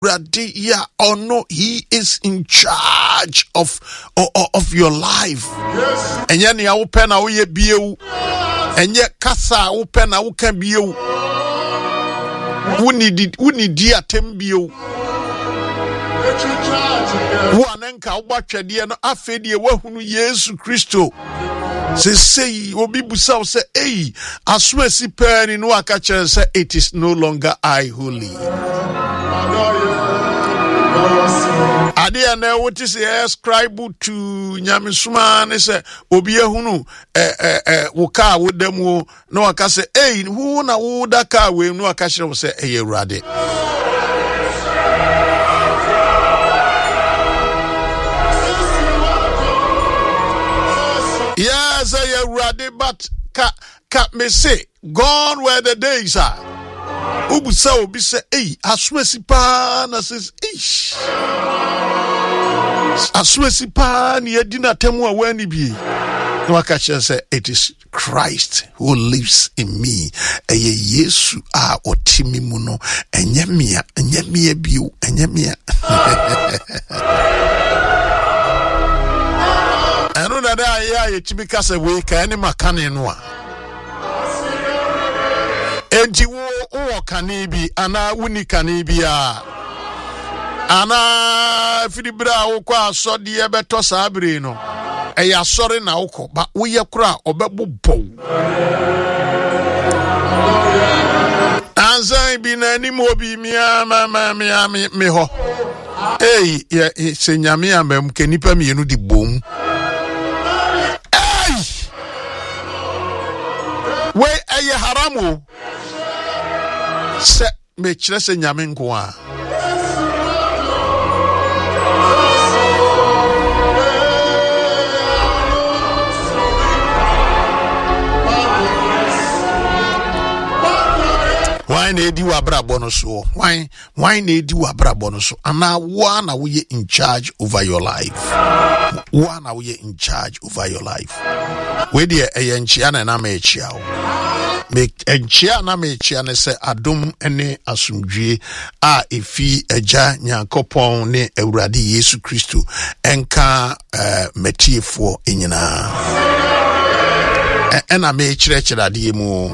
Awurade ya ono, he is in charge of your life. Enye ni a wo pe na wo ye biewu. Enye kasa wo pe na wo kan biewu. Wuni di atem biewu. Wo anenka wo ba twede no afedie wahunu Yesu Kristo. Say obi busa say hey aswesi pani no aka kire say it is no longer I who live. Adia na what is ascribe to nyamesuma ne say obi ehunu wo ka wo demu no aka say hey who na wo da ka we no aka kire say hey Awurade. Yes, I ready, but ka me say, gone where the days are. Ubusa obi say, hey, aswesi pa na says, ish. Aswesi pa ni edina temu aweni bi. No akache say, it is Christ who lives in me. Eye Yesu a otimi mu no, enye mia biu, enye mia. I know that I chimika say we can any makane no a. Enti wo kanibi ana wuni kanibi a. Ana fidibra wo kwa asode e beto sabire no. E ya sore na wo ba wo ye kura obebobbo. Anzan bi na ni mo bi mi ho. Eh se nyame amem ke nipa mienu di bom. We aye haramu se me kire se nyame nko a why na edi wa brabo no so why na edi wa brabo no so ana wa na we in charge over your life wa na we in charge over your life we dey eyenchia na ma echia o me enchia na ma echia ne se adom ene asumdwie a efi agya Nyankopon ne Awurade Yesu Kristo enka metiefo enyina ena me chirechirade mu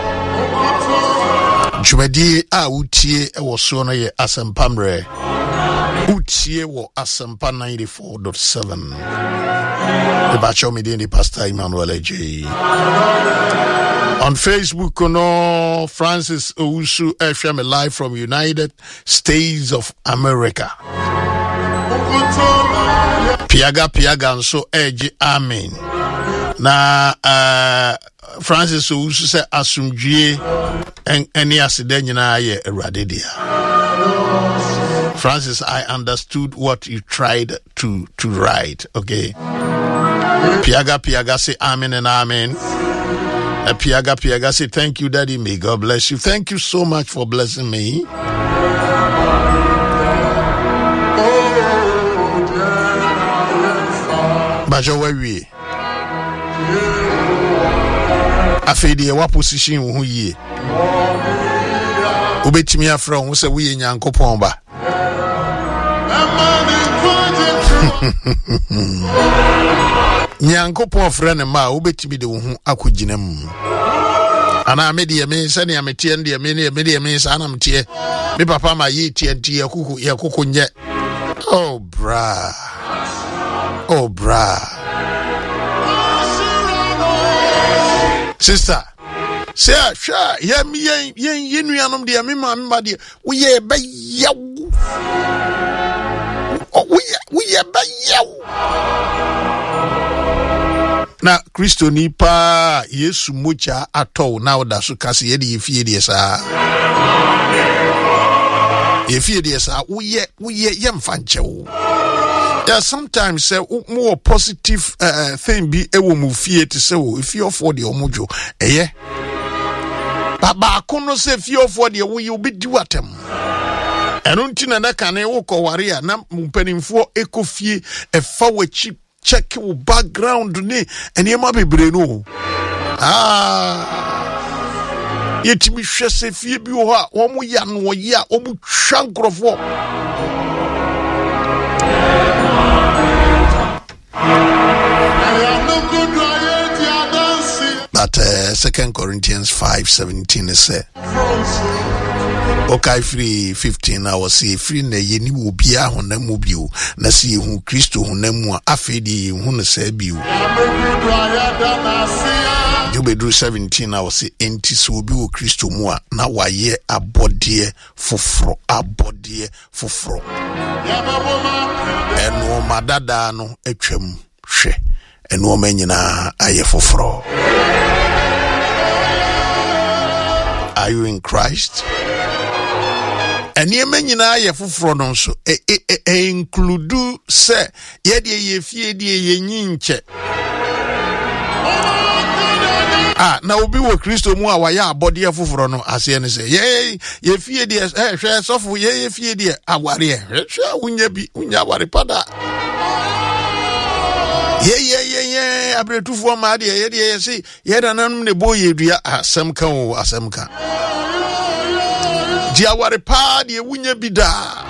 Jumadi a utie ewo so no ye asempamre utie wo asempa 94.7 the bacho media the pastor Emmanuel AJ on Facebook no Francis Owusu FM live from United States of America piaga nso eji amen na Francis Owusu se asumdwie any accident nyina ye Awurade dia. Francis, I understood what you tried to write, okay? Piaga say amen and amen. Piaga say thank you, Daddy. May God bless you. Thank you so much for blessing me. Bajo we afedi wa position wo yie obetimi afra wo se we Nyankopon ba Nyankopon fra ne ma obetimi de wo hu akogina mu ana me se ne ametie de me sa na mtie me papa ma ye tie kuku nye oh bra sister say sure yen nuanom de me ma de we ye ba yaw we ye ba yaw na Kristo ni pa Yesu mocha atọ na oda so kase ye de yefie de sa we yemfa nchewo. Yeah, sometimes more positive thing be ewo mu fie to say if you for the omojo baba kono say if you for the we you be do atem eno ntina na kan e wo koware a na mpanimfo ekofie efa wachi check wo background ni enema bebre no yetimi hwe se fie bi wo ha wo mo ya no ye a wo mu twa nkrofo but 2 Corinthians 5:17 say okay, free 15 hours free na ye ni obi a honamu bio na se ye hu Kristo honamu a afedi ye hu no sa bio Jobedru 17 hours enti so obi wo Kristo mu a na waye abode foforo eno madada no atwam hwe eno manyina aye foforo. Are you in Christ? And ye menyina ye foforo no so include se ye de ye fie de ye nyinche na obi wo Kristo mu a wa ya abode foforo no ase ne se ye fie de hwe sofo ye fie de aware hwe unya ware pada ye abretufo ma de ye de ye se ye dananum ne boye dua asem kan dia ware pa de wunya bida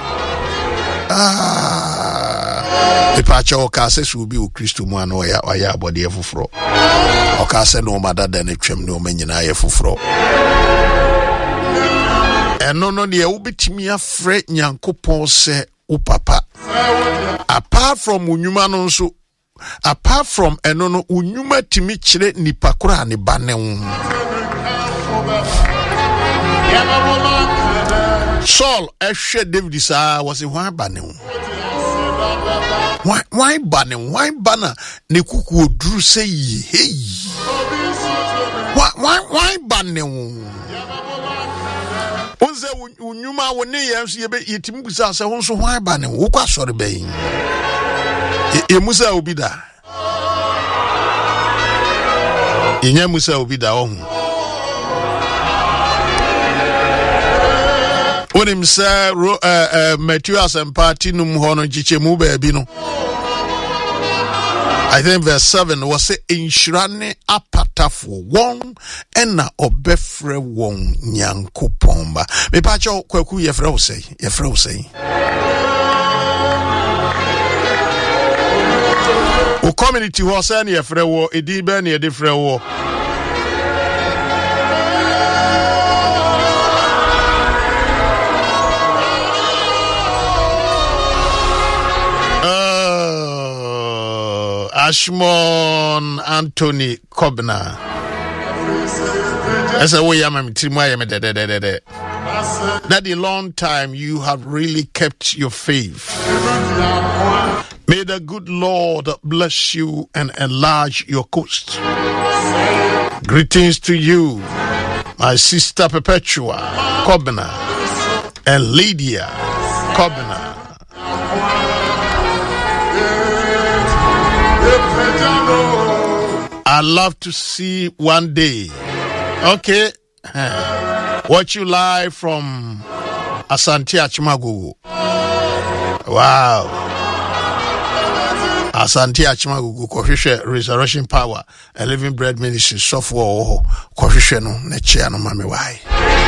epacha okase so bi o Kristo mu ano ya abode foforo okase no madada na twam ne o manyina ye foforo eno no de wo betimi afre Nyankopon se o papa apart from unyuma no nso apart from eno no unyuma timi kire nipa kora ne ba ne wo Saul ehwe David sa was why bane wo why bana ne kuku oduru say hey why bane wo onze unyuma wo ne yemso yetimi busa se ho so why bane wo kwa sori ben Musa obida Inya Musa obida ohun Onim sa Matthew asempati num hono chichemu baabi no I think verse 7 was say inshirane apatafo won ena obefre won Nyankopon ba me pa cho kwaku yefre wo sei o community ho say na yefre wo edi ba na yede frɛ wo Ashmon Anthony Kobna. As a way I'm that a long time you have really kept your faith. May the good Lord bless you and enlarge your coast. Greetings to you, my sister Perpetua Kobna and Lydia Kobna. I love to see one day. Okay. Watch you live from Asante Achimagugu. Wow. Asante Achimagugu kohwehwe Resurrection Power, a Living Bread Ministry software kohwehwe no na chia no mame wai.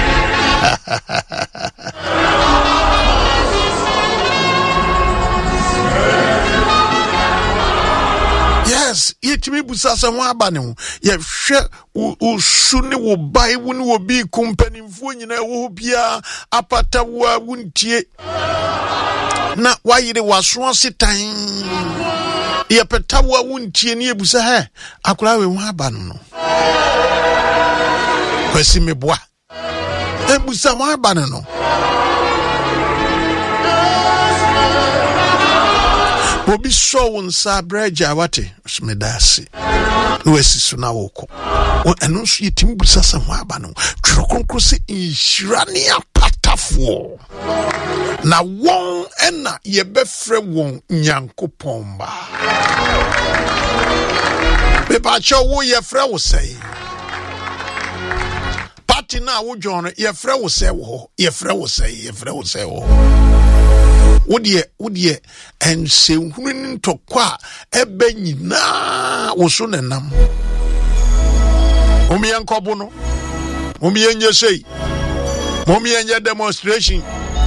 Yes, yetimi busasa ho abane ho ye hwe usu ne wo bai wo ne wo bi kumpanimfo nyina wo bia apata wo wuntie na wayire waso setan ye peta wo wuntie ne ebusa he akora we ho abane no kwasi meboa ebusa ho abane no Obi so wonsa breja wate smedasi no esisu na woko eno so yetimi busasa ho aba no twerokronkro se inhirane apatafo na won ena yebefre won Nyankopon ba be ba cho wo yefre wo sei party na wo jono yefre wo sei wo yefre wo sei wo Wodie ense hunu ntokwa ebe nyina wo so nenam omiyankobo no Mommy enye say. Mommy enye demonstration.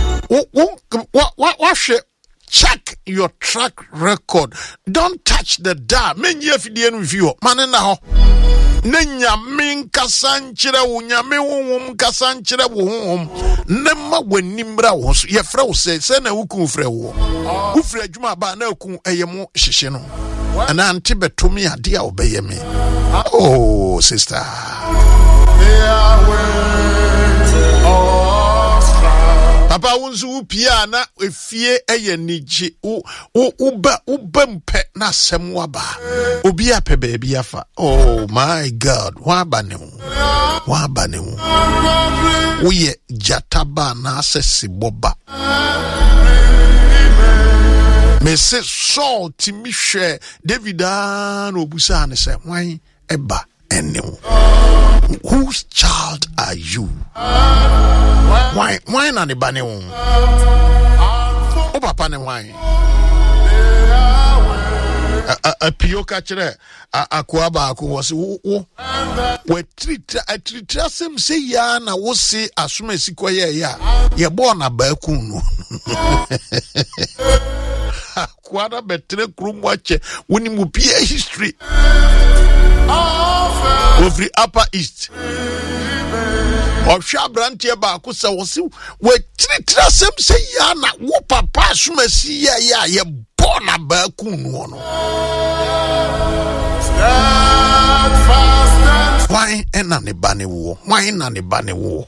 What check your track record. Don't touch the dial. Men ye fidien with you. Man na ho. Nenya min kasanchira wo nyame wonwom kasanchira wo honhom nemma wanimra wo so ye frɛ wo sɛ na wuku frɛ wo wo frɛ adwuma ba na ku eyemo hyehye no ana ante betomi ade a obeye me oh sister Papa wunzu pia na efie eye niji uba mpe na semwaba obi ape baby afa oh my god wa bane uye jataba na asesi boba me se Saul timishe David an obusa ne se wan eba enem whose child are you? Why na ne bane wo? O papa ne why? A pioka chere akwaba akwo wose wo tritra sem se ya na wo se asoma sikoye ya ye bo na ba ku no kwada betre krumwache woni mu pia history of the Upper East of Shabrantia Bakusa was we tritra sem se ya na wo papa asoma si ya ye bona ba ku no why na ne bane wo why na ne bane wo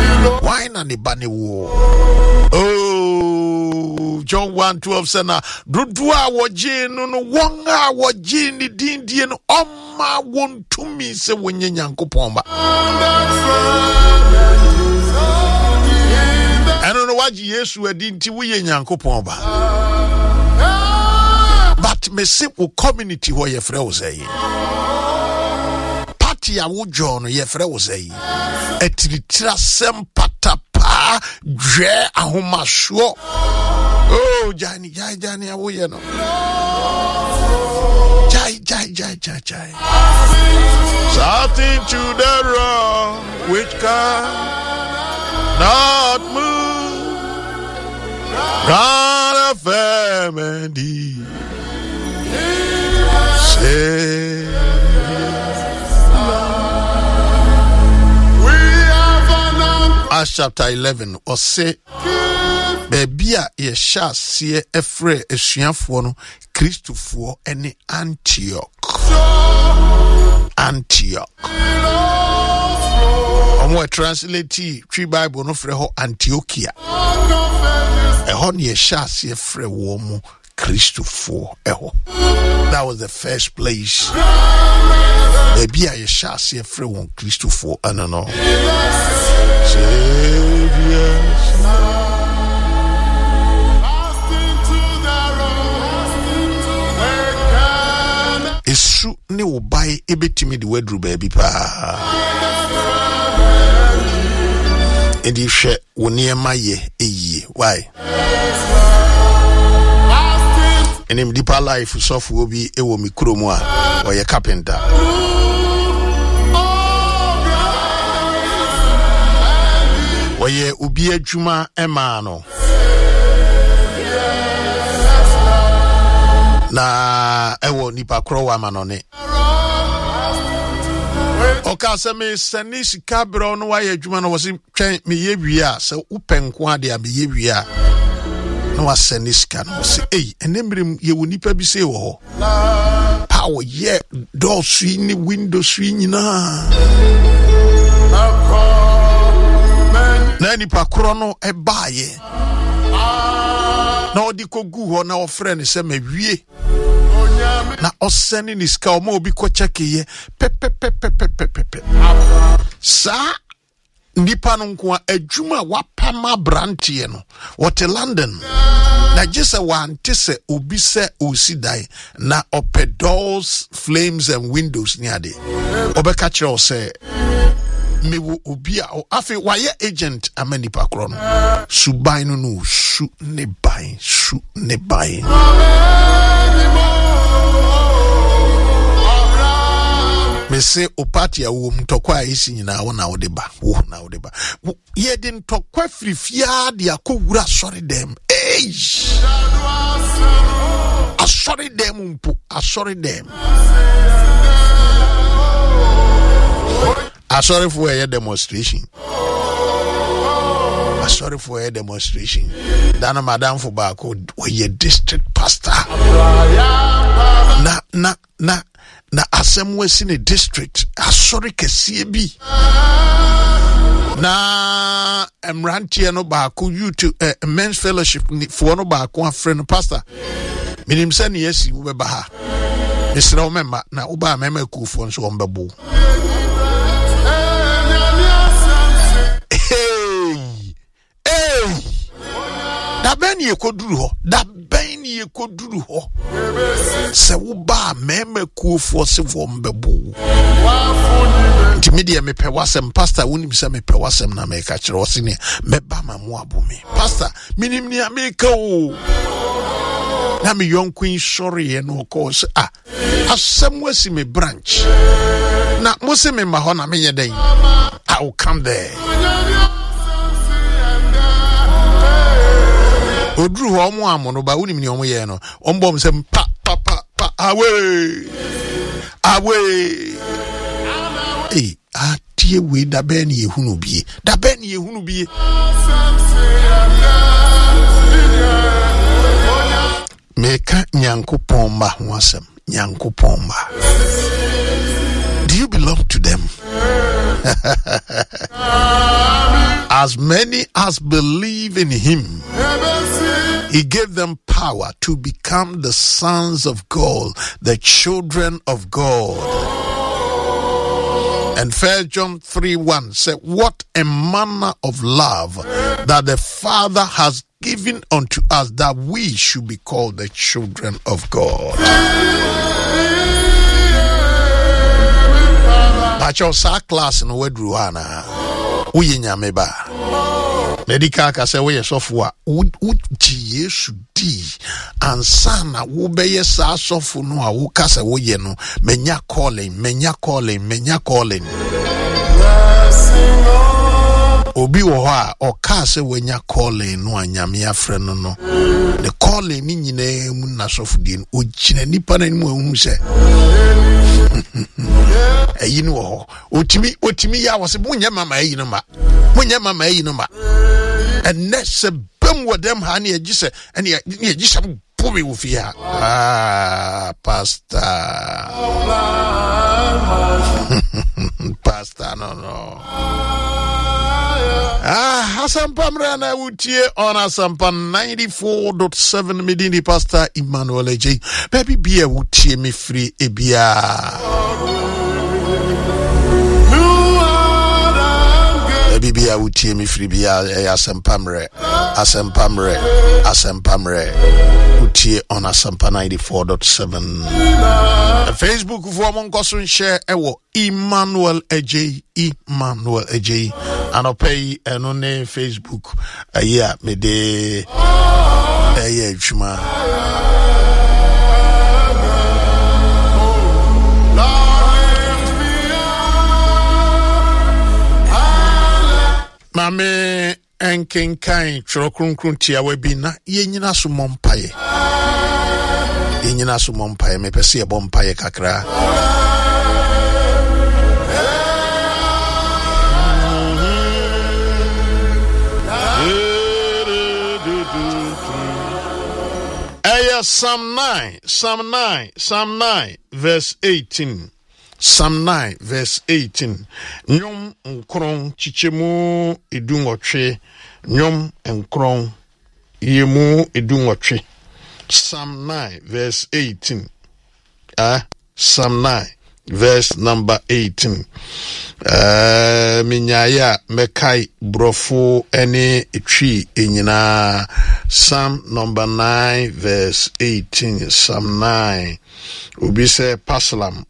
oh John 1:12 sana dodo a woje no won a woje ni dindie no oma wontumi se wonye Nyankopon ba I don't know what Yesu adinti wo ye Nyankopon ba but me se wo community wo ye frɛ wo say party a wo join ye frɛ wo say etritira sem patapa dwe ahomaso oh jani awo ye no jai something to the wrong which can not move God of family say Acts chapter 11 or say baby a ye sha sie efre esuafo no Christofo ene Antioch omo translate twi Bible no frɛ ho Antiochia ho ne ye sha sie frɛ wo mo Christofo ho. That was the first place baby a ye sha sie frɛ wo Christofo no Esu ne wo bai ebetimi de wadru baabi pa edi hwe wo niema ye eyi why enim deeper life sofo obi ewo mi kromu a oye carpenter oye ubi adwuma ema no na ewo nipa kro wa manone oka se me sani sika bro no wa ye adwuma no wose twen me ye wia se upenko ade a me ye wia no wa sani sika no wose enemrem ye wo nipa bi se wo ho power ye door swi ni window swi nyina na nipa kro no ebaye na odi kogu ho na ofre ne se mawie na oseni ni ska o ma obi ko check ye pepe sa nipa no nko adwuma wapama brantie no what London na jese wante se obi se osidai na open doors flames and windows ni ade obeka kire o se me wo obi a afi waye agent amani pakro no suban no su ne ban me say o party a wo mtokwa isi nyina wo na wo de ba ye de ntokwa frifia de akowura sorry dem sorry them mpo sorry them sorry for a demonstration sorry for a demonstration dana madam for back we district pastor na asem wesi ne district sorry kese bi na emrantie no baako YouTube men's fellowship for no baako afre no pastor minim se ne yesi wo beba ha misra wo memma na wo ba mema kufo nso wo mbebo da ben ye koduru ho se wo ba mema kufo se wo mbebo media me pe wasem pastor wonim se me pe wasem na me ka kire wose ne meba ma mo abome pastor minim ni America o na me yonkun sorry no cause asem wasi me branch na mo se me ma ho na me yeden I will come there odru ho mo amono ba wonim ni omo ye no ombom se pa away atie we da ben ye hunu bie meka nyankopon ma ho asem nyankopon ma do you belong to them as many as believe in him he gave them power to become the sons of God, the children of God. And 1 John 3:1 said, what a manner of love that the Father has given unto us, that we should be called the children of God. But your class in Wedruana, we nyameba. Medica ka say we sofo Yesu di ansana wo beye sa sofo no a wo ka say wo ye no menya calling obi wo ha o ka say we nya calling no anyame afre no the calling ni nyina mu na sofo di o gina nipa na mu ehunu se eyi no ho otimi ya wo se munya mama eyi no ma and next bem with them honey agise and ye agise pubi wo fi ha pastor no Asampamre na utie on Asampa 94.7 Medini Pastor Emmanuel J. Baby be a utie me free ebia. Baby be a utie me free bia Asampamre utie on Asampa 94.7. Facebook for mon kosun share ewo Emmanuel AJ and I'll pay and on Facebook yeah me de chuma mame enkenkan chorokrunkrum tia webi na yenyina so mompaye me pese e bompaye kakra Psalm 9 verse 18. Psalm 9 verse 18. Nyom nkron chichemu edunwotwe. Nyom nkron yemu edunwotwe. Psalm 9 verse 18. Psalm 9 verse number 18. Minyaya mekai brofo ene etwi enyina. Psalm number 9 verse 18. Psalm 9. Ubi say paslam.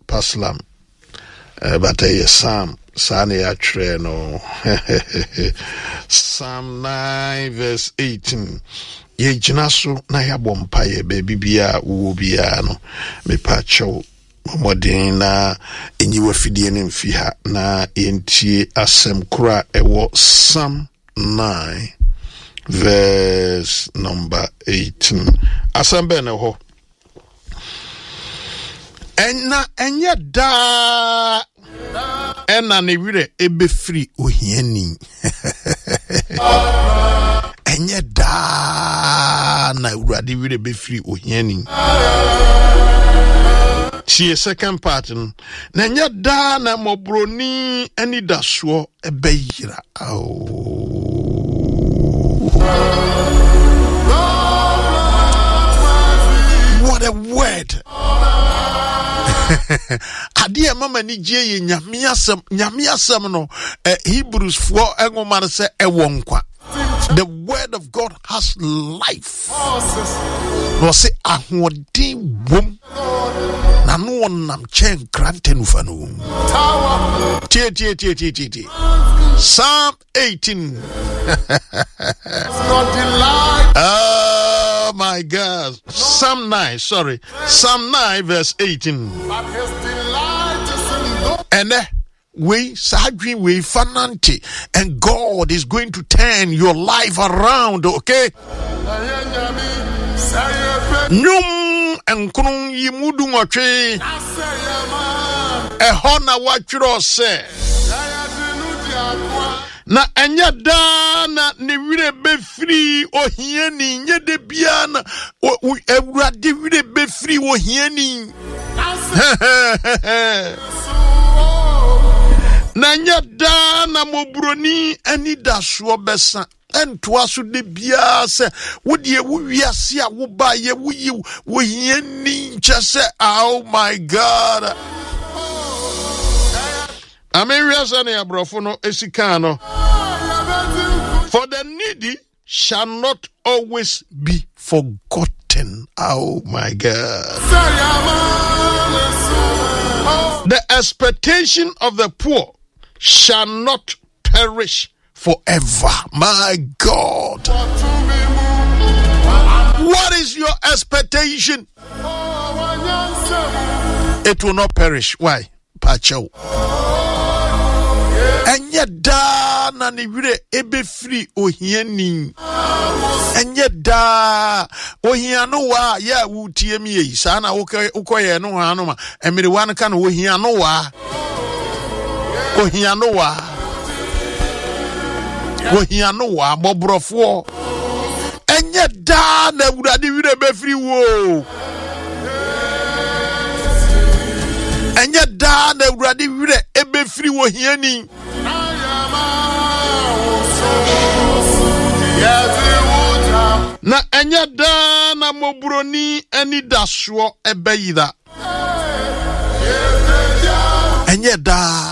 But a Psalm Sani Atreno. Psalm 9 verse 18. Ye jinaso na ya bompaye baby bia ubiano me pacho Momodina enyiwa fidie ne mfi ha na yentie asem kura ewo Psalm 9 verse number 18. Asem be ne ho. Enya da ena ne wire ebe free ohiani. Enya da na urade wire be free ohiani. See a second part. Nenya da na mobroni ani daso ebeyira. What a word. Adia mama ni je nyamiasem no Hebrews 4 engoma se ewonkwa. The word of God has life. No say ahodi wom na no nam chen krante nufanu. Tie. Psalm 18. Oh my God. Psalm 9 verse 18. And we sadri we fananti, and God is going to turn your life around, okay? Nyum enkunun yimudu ngotwe ehona wachiro se na enya dana ni wire be free ohiani nye de bia na ewurade wire be free ohiani Nanya dana mobroni ani daso besa entwa so de bia se wode wiase a wo ba ye wo hiani chese. Oh my God. Ameriasane abrofo no esika no. For the needy shall not always be forgotten. Oh my God. The expectation of the poor shall not perish forever. My God. What is your expectation? It will not perish. Why? Pacho. Enye da na ni wire ebe free ohiani. Enye da ohiano wa ya wutie mi yi sana ukoye no hanu ma emiri wan kan ohiano wa mobrofo enye da na wurade wire be free wo enye da na wurade wire ebe free wo hiani. Na enya da na mobroni ani daso ebeyida. Enya da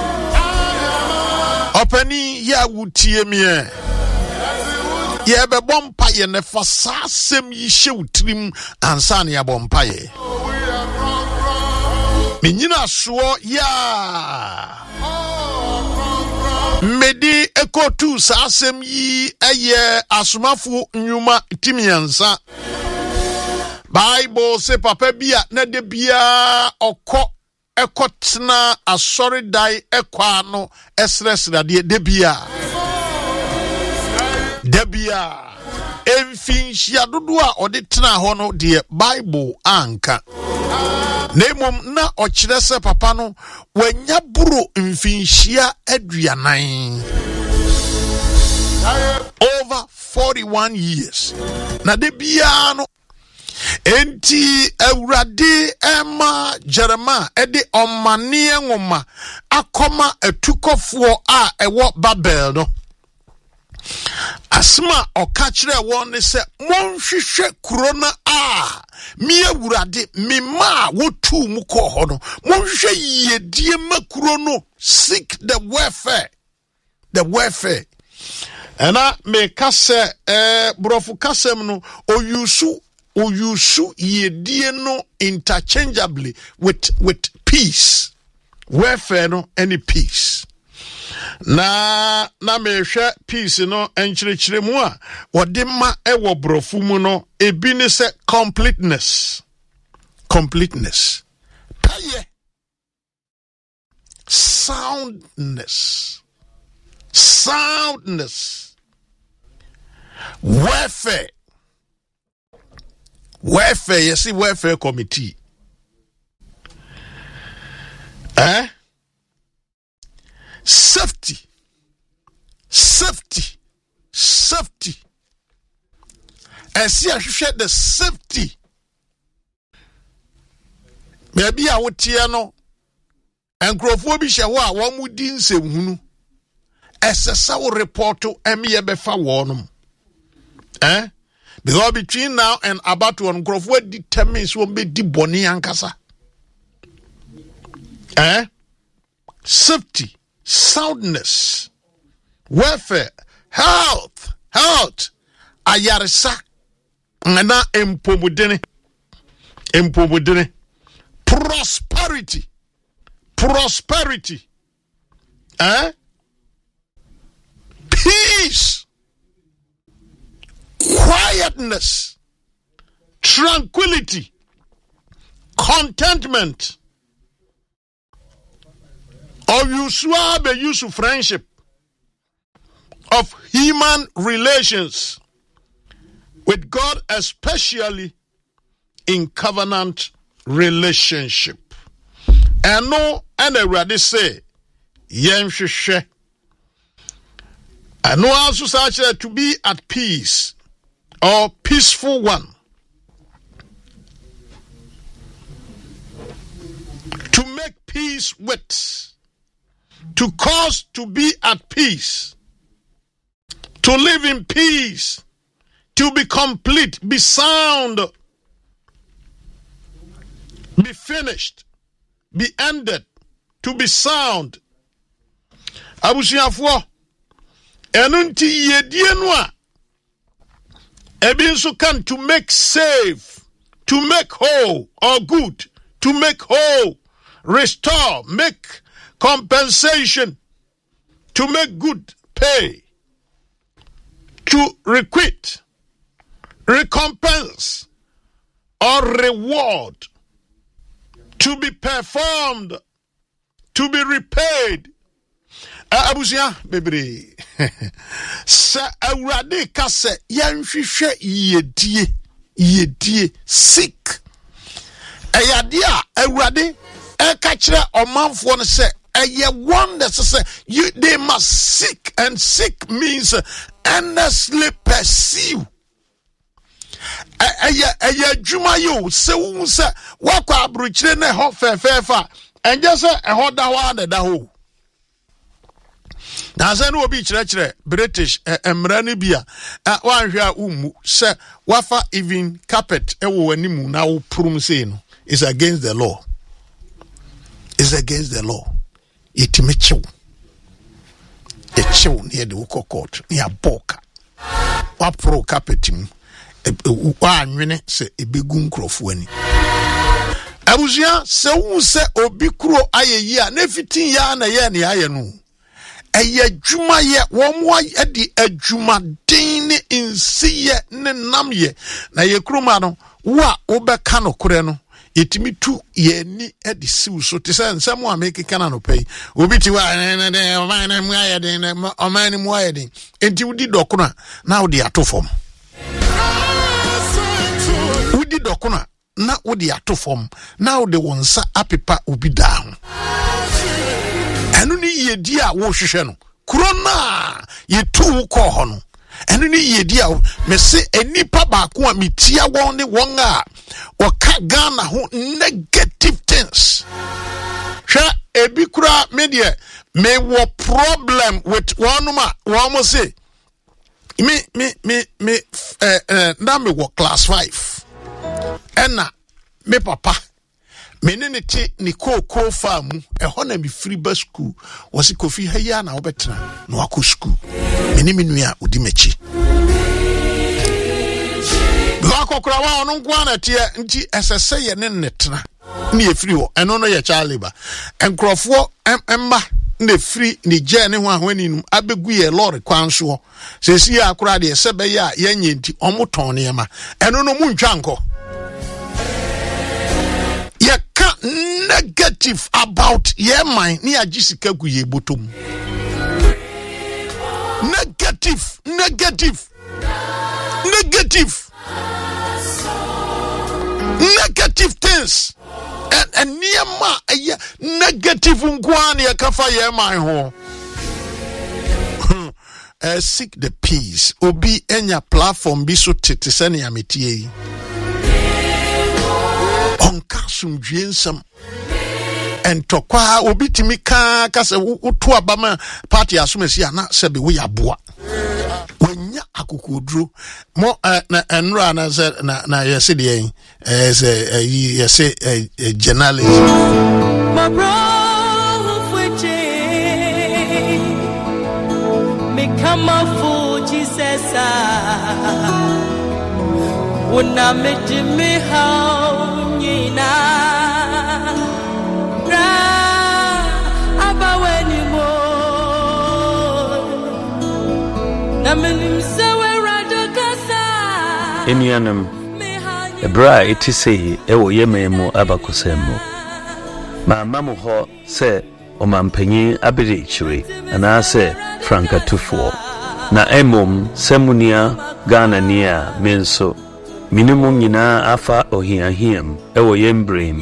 opani ya wutie mie ye be bompa ye ne fasasem yi hewtrim ansa na ya bompa ye menyina so ya medi ekotu sasem yi eye asomafo nyuma timiansa Bible say papa bia na de bia ekotna asori dai ekwa no esresra de bia emfinhia dodo a ode tena ho no de Bible anka nemom na okire se papa no wanya buru mfinhia aduanan over 41 years na de bia no enti awurade ema Jeremiah ede omane ngoma akoma atukofo a ewo Babel no asma okachire won ne se monhwehwe kurona a mi awurade mi ma wotu mu ko ho no monhwehwe yedie makuro no. Seek the welfare ena me kase brofu kasem no oyusu yedie no interchangeably with peace. Welfare no any peace. Na mehwe peace no enchirechire mu a wode ma ewo brofu mu no ebi ne se completeness. Why? Soundness. Welfare. You see, welfare committee. Safety. And see, I should share the safety. Maybe I would tiano and Grofobisha one would din se hunu. As a sour report to Emia Befa Warnum. Because between now and about one Grofo determines won't be the Bonnie and Casa. Safety, soundness, welfare, health, ayaresa, na empomudene, prosperity, peace, quietness, tranquility, contentment. Or you swab a use of friendship, of human relations with God, especially in covenant relationship. And no, and I already say, Yemshe. I know also such to be at peace or peaceful one. To make peace with. To cause to be at peace, to live in peace, to be complete, be sound, be finished, be ended, to be sound. Abusiafo, enunti yedienwa, ebinso can to make safe, to make whole or good, to make whole, restore, make compensation, to make good pay, to requite, recompense, or reward, to be performed, to be repaid. Abusia, baby. Sa awurade ka se yanhwehwe yedie sick. Ayade a awurade eka kire omanfo no se one that says they must seek, and seek means endlessly pursue. Juma you se wakwa abruchire ne ho fefa and just a hoda one da ho. Na se no obi kire British emrani bia wan hwa umu se wafa even carpet ewo animu na wo prum say no is against the law. Is against the law. Itimechew near the Woko court near Boka. What pro capitim? One say a big crofweni. Abuzia se who say obikro aye ya ne 15 ya na ye ne ayenu. Eye dwuma ye wonwa edi adwuma den ne insi ye ne nam ye na ye kroma no wa obeka no kore no. Itimi tu ye ni edisiw so te say nsem a make kana no pay obi ti wa omani mu ayeden enti wudi dokuna na wudi atofom wudi dokuna na wudi atofom na wudi wonsa apepa obi da ho enu ni yedi a wo hwehwe no krona ye tu ko ho no enu ni yedi a me se enipa ba ko a metia won ne won a waka Ghana ho negative things. Sha ebi kura media me wo problem with one say me na me wo class 5 ena me papa me ne te ni ko farm e na me free bus school wasi kofi ha ya na obetra na wako school me ni menua odi mechi Bakokra wa onu nkwa na tie nti esese ye ne netena na ye free ho eno no ye chaliba enkrofo emma na free ni je ne ho ahwani num abegu ye lorry kwanso sesi ya akura de sebe ya yenye nti omoton ne ma eno no mu ntwa nko ye ka negative about your mind ni ajisika gu ye bottom. Negative things and niema negative ngwani akafa ye mind ho. Seek the peace. Obi enya platform bi so tete sene ametie. Onka sumdwensam. Entokwa obi timika ka se woto abama party asomasi ana se be we yaboa. Wanya akukodro mo na enra na se na yese de say yese journalism. My bro come up for Jesus. When I met me, how you know, about anymore. Enianum, a bra it is say, Ewo Yememo Abacosemo. My mamma ho say, O Mampenny Abirichuri, and I say, Franka Tufo. Na emom semunia Ghana nia menso minimum nyina afa ohiahiem ewo yembrem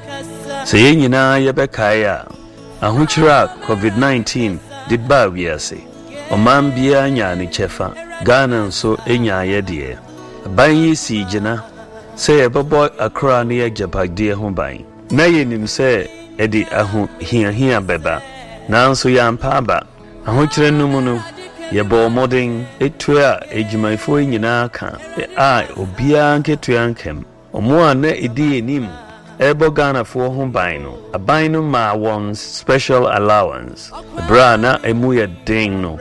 se yenyina yebekaya ahochira COVID-19 di ba wiase oman bia nya ne chefa Ghana nso enya yede ban yi si gina se yebebo akra ne yagapagde ho ban na yenim se edi aho hiahia beba nanso yampa aba ahochira numunu yebo modern etwa ejumaifo nyina ka obia nketua nkem omo na edi enim ebo Ghana fo ho ban no aban no ma won special allowance bra na emu ye den no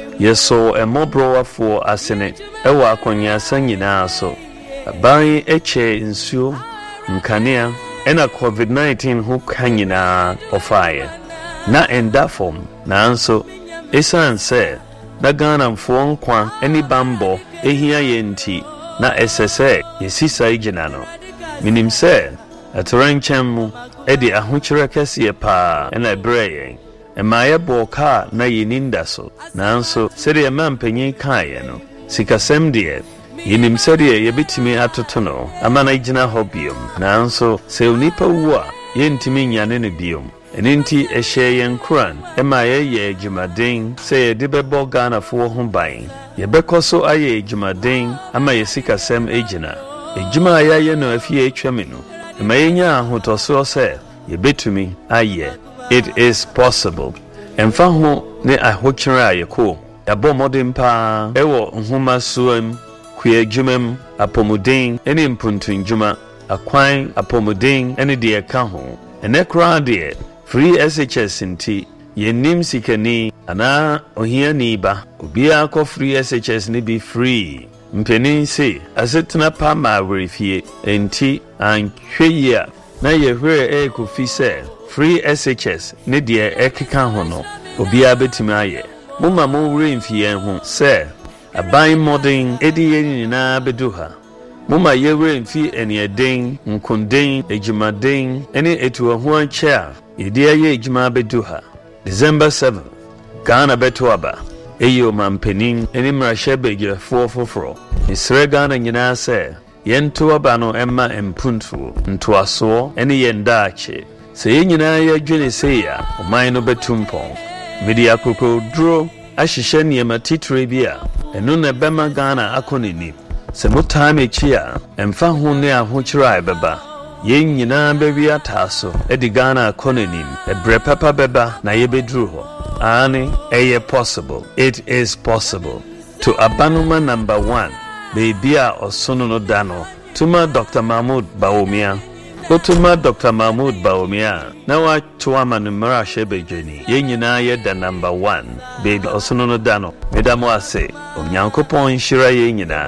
yeso emobro fo asene ewo akonya sanyina so aban eche nsuo nkanea ena COVID-19 ho kanyina ofaye na enda form na anso esan se na Ghana mfo nkwa eni bambo ehia yenti na SSA yesisa igina no minim se atoranchem edi ahochire kese pa ena breye emaye boka na yeninda so nanso sede mampanyin kae no sikasem de yinim sede yebitimi atotono amana igina hobium nanso se unipa wu a yentimi nyane ne biom Eninti esheyen Quran emaye ye jumadin say dibebo Ghana fo ho ban ye bekoso aye jumadin ama ye sikasem ejina ejuma ayaye no afie atwame no emaye nya ahotoso se ye betumi aye it is possible emfa ho ne ahokyera ayeko yabo modern pa ewo nhoma suam kwe jumem apomudin ene mpuntun juma akwan apomudin ene de ka ho ene kra de free SHS inti yenim sikani ana ohiani ba obia ko free SHS ni be free mpeni se asetuna pa ma verifie enti anhweya na yehwe ekofi se free SHS ne de ekeka ho no obia betimi aye mumma mo wure mfie ho se aban modern edi yenina beduha mumma yewure mfi enieden nkonden ejumaden ene etu ho ancha Idia ye juma beduha December 7 Ghana betuaba eyo mampenin eni mrashebe gira fofofro Isre Ghana nyina se yento aba no emma empuntu ntoaso eni yendache se yenyina ye dwene se ya oman no betumpon media kokro dro ahihye niema titre bia enu na bema Ghana akonini se mutame chia emfa ho ne ahokyira beba yen nyina bewi ataso edi Ghana kononim ebre papa beba na yebedru ho ani eye possible it is possible to abanuma number 1 baby a osono no dano tuma Dr. Mahmoud Bawumia otuma Dr. Mahmoud Bawumia na wa tuama numera shebejeni yen nyina ye da number 1 baby osono no dano medamo ase onyankopon hira yen nyina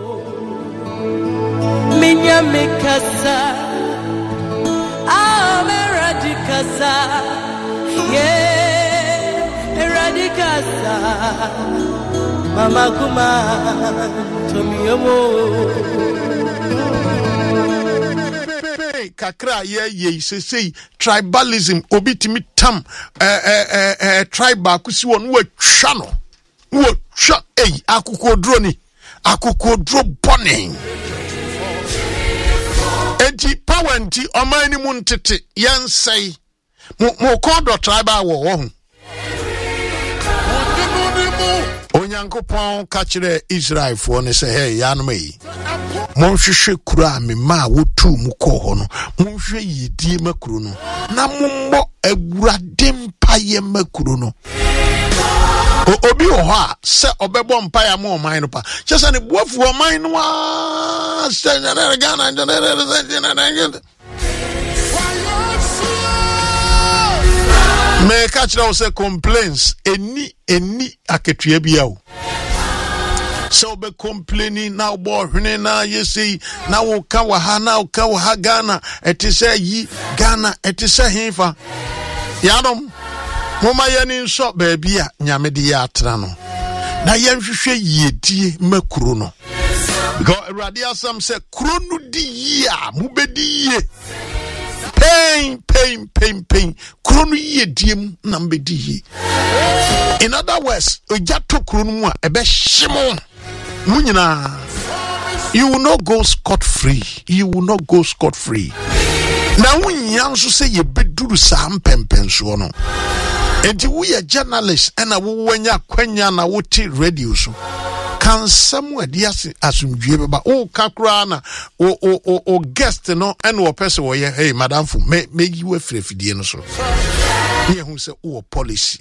minya mekasa Eradicasa, yeah, Eradicasa, Mama Kuma, Tomiomo. kakra ye say tribalism obitimi tam tribe kusi won wo twa no wo twa akukodro ni akukodro boning enti power nti omani mu ntete yansai mo kodo tribal wo ho Onyankopon ka kire Israel fo ne se hey yanom yi monhwehwe kura me ma wotu mu kɔ hɔ no monhwɛ yidie makuro no na mommɔ awurade mpaye makuro no obi wɔ hɔ a sɛ ɔbɛbɔ mpaye ma ɔman no pa kyɛ sɛ ne boafu ɔman no a sɛ Ghana me catch now say complaints any aketua bia o so be complaining now bo hwene na yesi na wo ka wa ha na wo ka wa ha Ghana etise yi Ghana etise hefa yanom moma yeni nso ba bia nyame de ya atra no na yenhwehwe yedie makuro no because radio sam say kuro no di yi a mu bedi ye pain kronu yediem na mbedi yi. In other words ojato kronu mu a ebe himo munyina you will not go scot free na wunya nso se ye beduru sa mpempenso no enti wo ye journalist na wo wanya kwanya na wo ti radio so kan somewhere diase asumdue beba o kakra na o guest no and wo person wo ye hey madam fu me yi we frefidie no so ye hu se o policy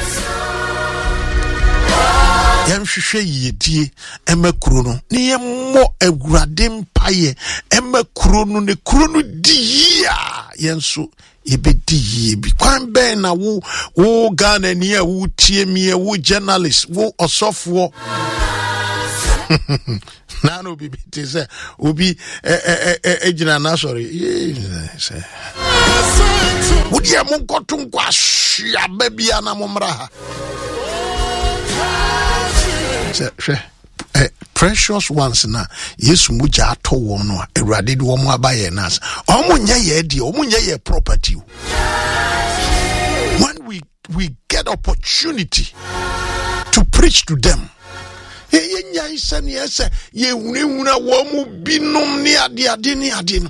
yam hwehwe yedie emakuro no ne ye mo awurade mpaye emakuro no ne kuro no di ya yenso ebedi yi bi kwan ben na wo Ghana ni a wo tie mi wo journalist wo osofo na no bi te say obi ejina na sorry say wo dia mon kotun kwa hia babia na momra ha precious ones na yesu muja ato won no awurade de wo mo abaye nas omunye ye die omunye ye property. When we get opportunity to preach to them yenya isani ese ye hunehuna wo mu binom ni ade no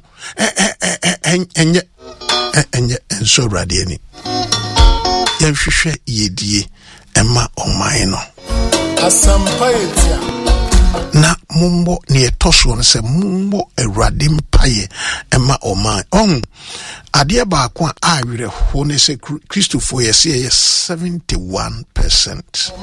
enye enso rade ni ye hwehwe yedie ema oman no asampaetia na mumbo ni etoso no se mumbo awurade mpaye ema oman ade ba kwa awere ho ne se Christopher ye 71%.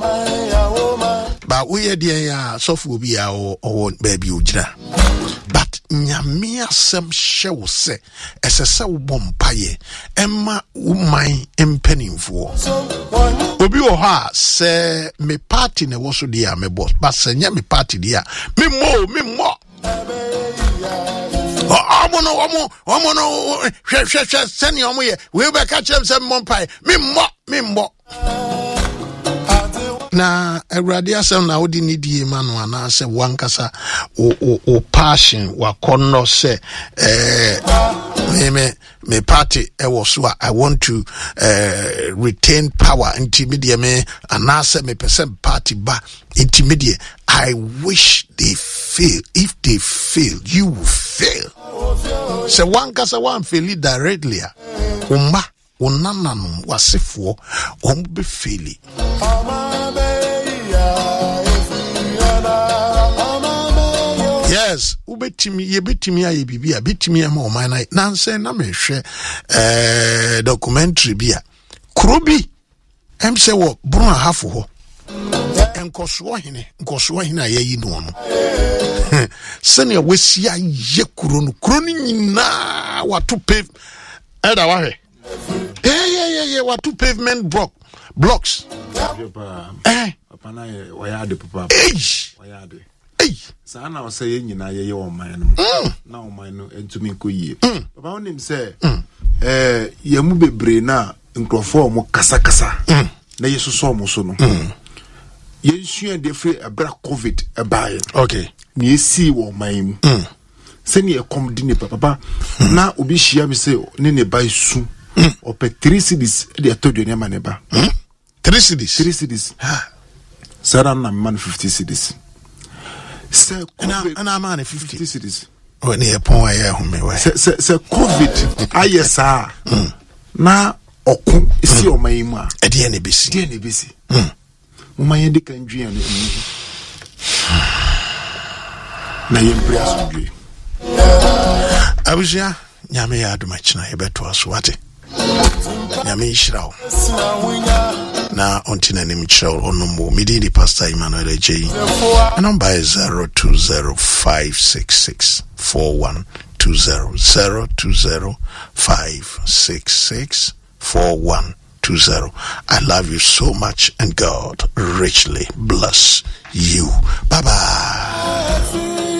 But we dey sofu bi a o baby ogira but nyame asem hyew se esese wo bompaye ema uman empanimfo obi wo ha se me party ne wo so dia me boss but se nya me party dia me mo omo hwe seni omo ye we be ka chem se bompaye me mo na awurade asem na wodi ni die ma no ana se wankasa o passion wa konno se me party was so I want to retain power intimidate me ana se me person party ba intimidate I wish they fail. If they fail you will fail se wankasa wan fail directly umba onananum wasefo ombe faili. Yes, yebetimi aye bibia betimi ama o man na nse na mehwe documentary bia krobi emse wo buru ahafo ho enkoso hene ayi no no sene wesi aye kuro no nyina watu pave elda wahe watu pavement blocks papa na wayade papa wayade sana o say nyina ye o man no na o man no entumi nkoyie papa onim say ye mu bebre na nkrofo mo kasa na yesuso mo so no ye nsua de free abra covid ebae okay ni esi wo man mu Send ye come dinner, papa. Now, Obi Shia me say, Nene buy soon. Or pay 3 cities, they told you, never neighbor. 3 cities. 3 cities. Saran man 50 cities. Say, and I'm on 50 cities. When he upon I hear me, say, COVID. Ah, yes, sir. Now, Oku, see your maima. A DNA BC. Mama yende kanjui ane na yempre asundwe abuja nyame ya adumachina yebeto aswate nyame ishirawo na ontina ni mchirawo onombo midini pastor Emmanuel J number is 0205664120 0205664120. I love you so much and God richly bless you. Bye bye.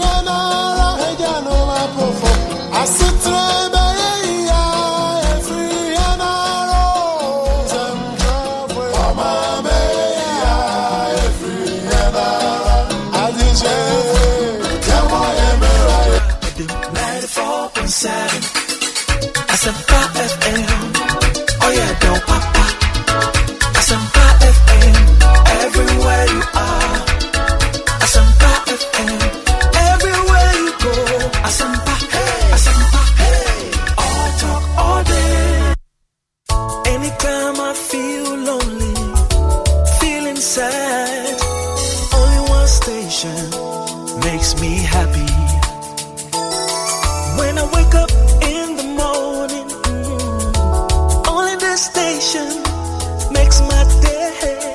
Oh yeah, don't papa. Asampa FM, everywhere you are. Asampa FM, everywhere you go. Asampa, hey, all talk all day. Anytime I feel lonely, feeling sad, only one station makes me happy. When I wake up in the morning, only this station makes my day.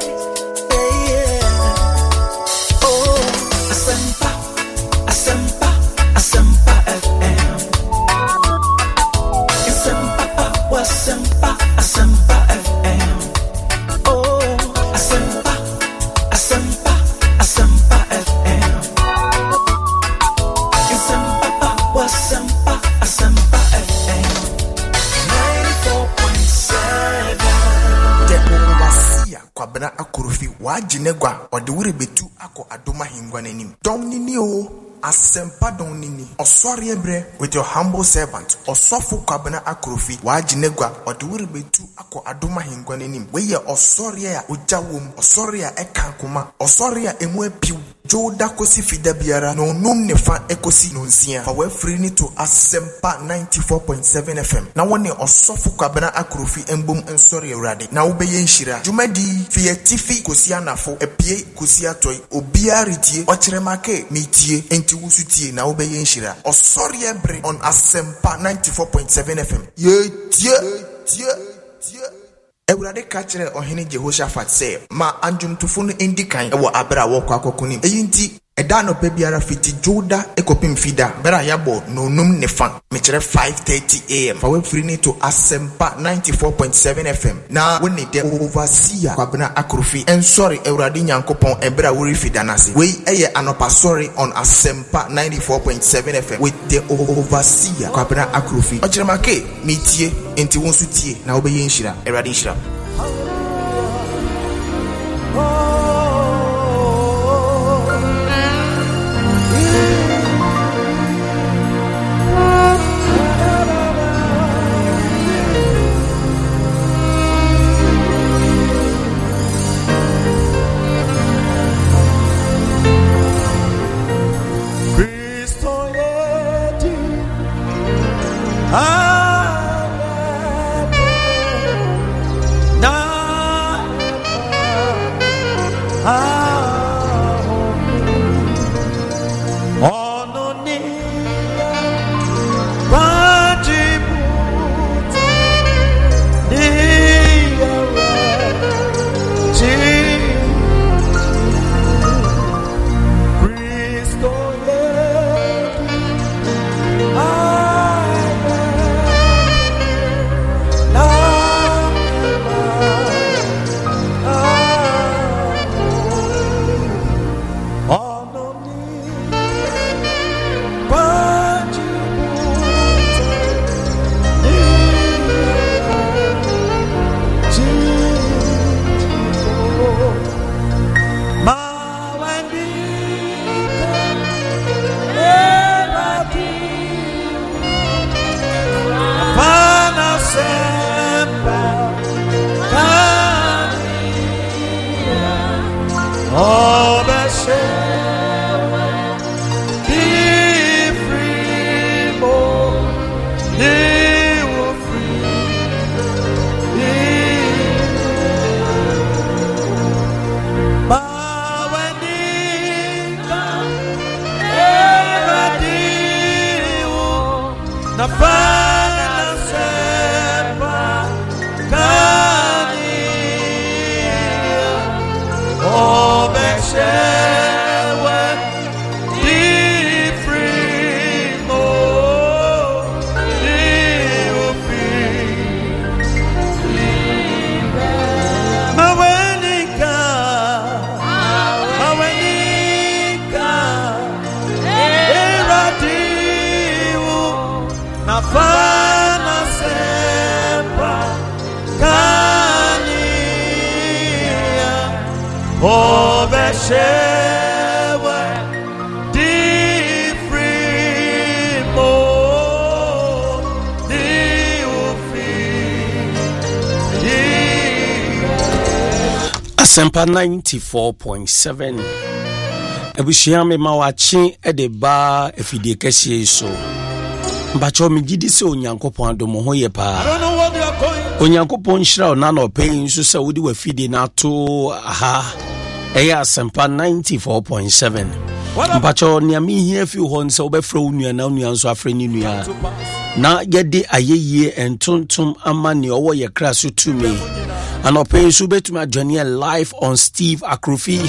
Yeah. Oh, Asampa, Asampa, Asampa FM. Asampa, Asampa, Asampa FM. Oh, Asampa, Asampa, Asampa FM. Asampa, Asampa, Asampa FM. 94.7. Kwabena akurufi wajinegwa odewure betu ako adoma hingwa nenim dom nini o asempa don nini osori ebre with your humble servant osofu kwabena akurufi wajinegwa odewure betu ako adoma hingwa nenim weye osori ya ojawom osori ya ekankoma osori ya emu apiu Joda kosi fida biara no num nefa ekosi nonsia fa we free ni to Asempa 94.7 FM na woni osofu kwabena akurufi embom ensori awrade na wobeye nshira jumadi fi tifi kosi anafo epie kosi atoy obia retie okyeremake metie enti wusutie na wobeye nshira osori ebre on Asempa 94.7 FM ye tie Ewurade ka kyerɛ ɔhene Jehoshaphat sɛ ma anjumtufo no indikan ɛwɔ abera wɔkɔ akɔkonim eyinti ɛda no pa biara fiti Juda ekopim fida bera yabo no num ne fa mekyerɛ 5:30 am fa we free ni to Asempa 94.7 FM na woni de overseer kwabena akrofi ensori Ewurade Nyankopɔn ɛbera wori fida nase we ɛyɛ anopa sorry on Asempa 94.7 FM with the overseer kwabena akrofi ɔkyerɛmake metie enti wonso tie na wobɛyɛ nhyira Ewurade nhyira Asempa 94.7 Ebushia me mawachi edeba efidie kese so mbacho migidi se onyankopon adomo ho ye pa onyankopon hira ona na opin so se wodi wafidie na to aha eya Asempa 94.7 mbacho niami hia fi ho nse obefra onua na onua nso afra ni nua na yede ayeye entontom ama ne owo ye kra so tumi and open so betuma journey live on Steve Akrofi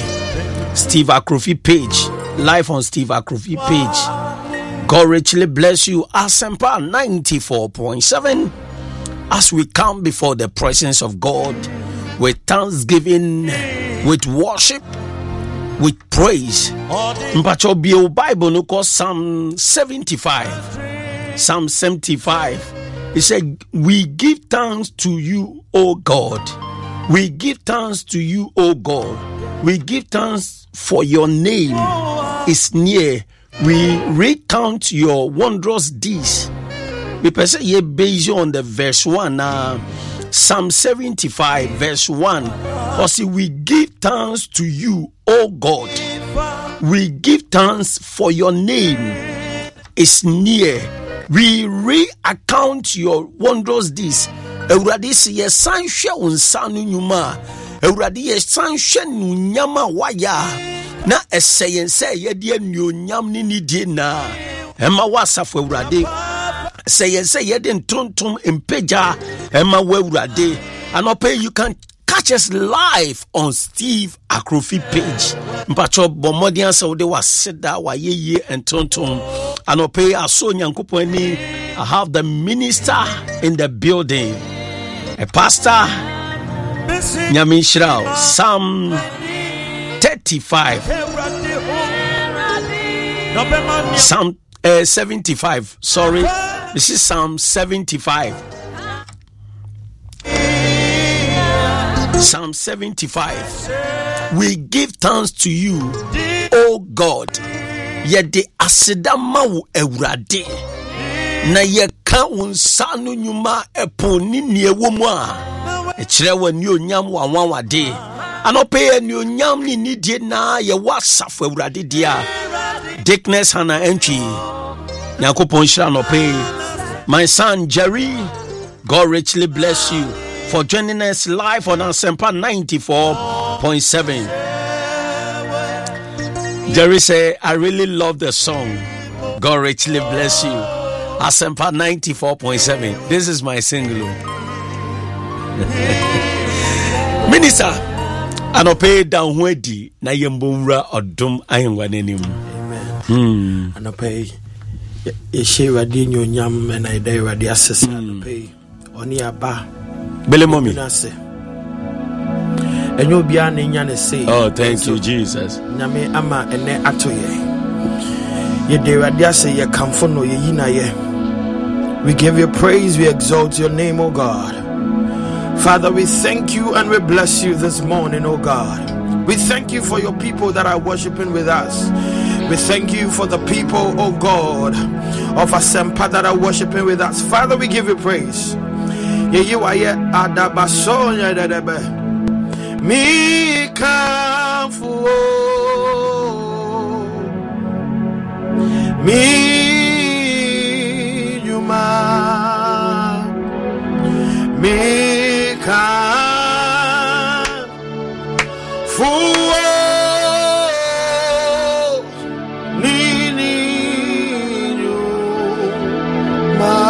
page, live on Steve Akrofi page. God richly bless you. Asempa 94.7 as we come before the presence of God with thanksgiving, with worship, with praise. Mpacho bio Bible no call Psalm 75. Psalm 75. He said, we give thanks to you, O God. We give thanks to you, O God. We give thanks for your name is near. We recount your wondrous deeds. We say ye based on the verse 1 Psalm 75 verse 1. Because we give thanks to you, O God. We give thanks for your name is near. We re-account your wondrous deeds. Ewurade se ye sanhwe unsanu nyuma. Ewurade ye sanhwe nunyama waya. Na eseyen se ye de anuonyam ni nidie na. Ema wasafo Ewurade. Seyen se ye de ntontom empeja ema wa Ewurade. Anope you can catch us live on Steve Akrofi page. Mpacho bomodian se wode waseda wa yeye entontom. Anope aso nyankopon ni. I have the minister in the building. A pastor Nyamin Shrao. Psalm 35. Psalm 75. Sorry. This is Psalm 75. Psalm 75. We give thanks to you, O God. Yede asedama wo Ewurade. Na ye ka unsanu nyuma eponi ni ewomu a. Echire wa ni onyam wa wanwade. Anope ni onyam ni nidie na ye wasafo Ewurade dia. Dickness Hana entry. Yakopon shira no pay. My son Jerry, God richly bless you for joining us live on Asempa 94.7. Jerry say, I really love the song. God richly bless you. Asempa 94.7. This is my single. Minister, anope down wedi na yembumra odum ayengwanenim. Amen. Anope yeshe wadi nyonyam na ida wadi asesa anope oni aba bele mommy. Enyo bia na nya ne say. Oh, thank you Jesus. Nyame ama ene atoye. Ye de wadi ase ye kamfo no ye yina ye. We give you praise, we exalt your name, O God. Father, we thank you and we bless you this morning, O God. We thank you for your people that are worshiping with us. We thank you for the people, O God, of Asempa that are worshiping with us. Father, we give you praise. You are yet adabasonya dedebe. Mi kamfu mi yuma mi kamfu ni yuma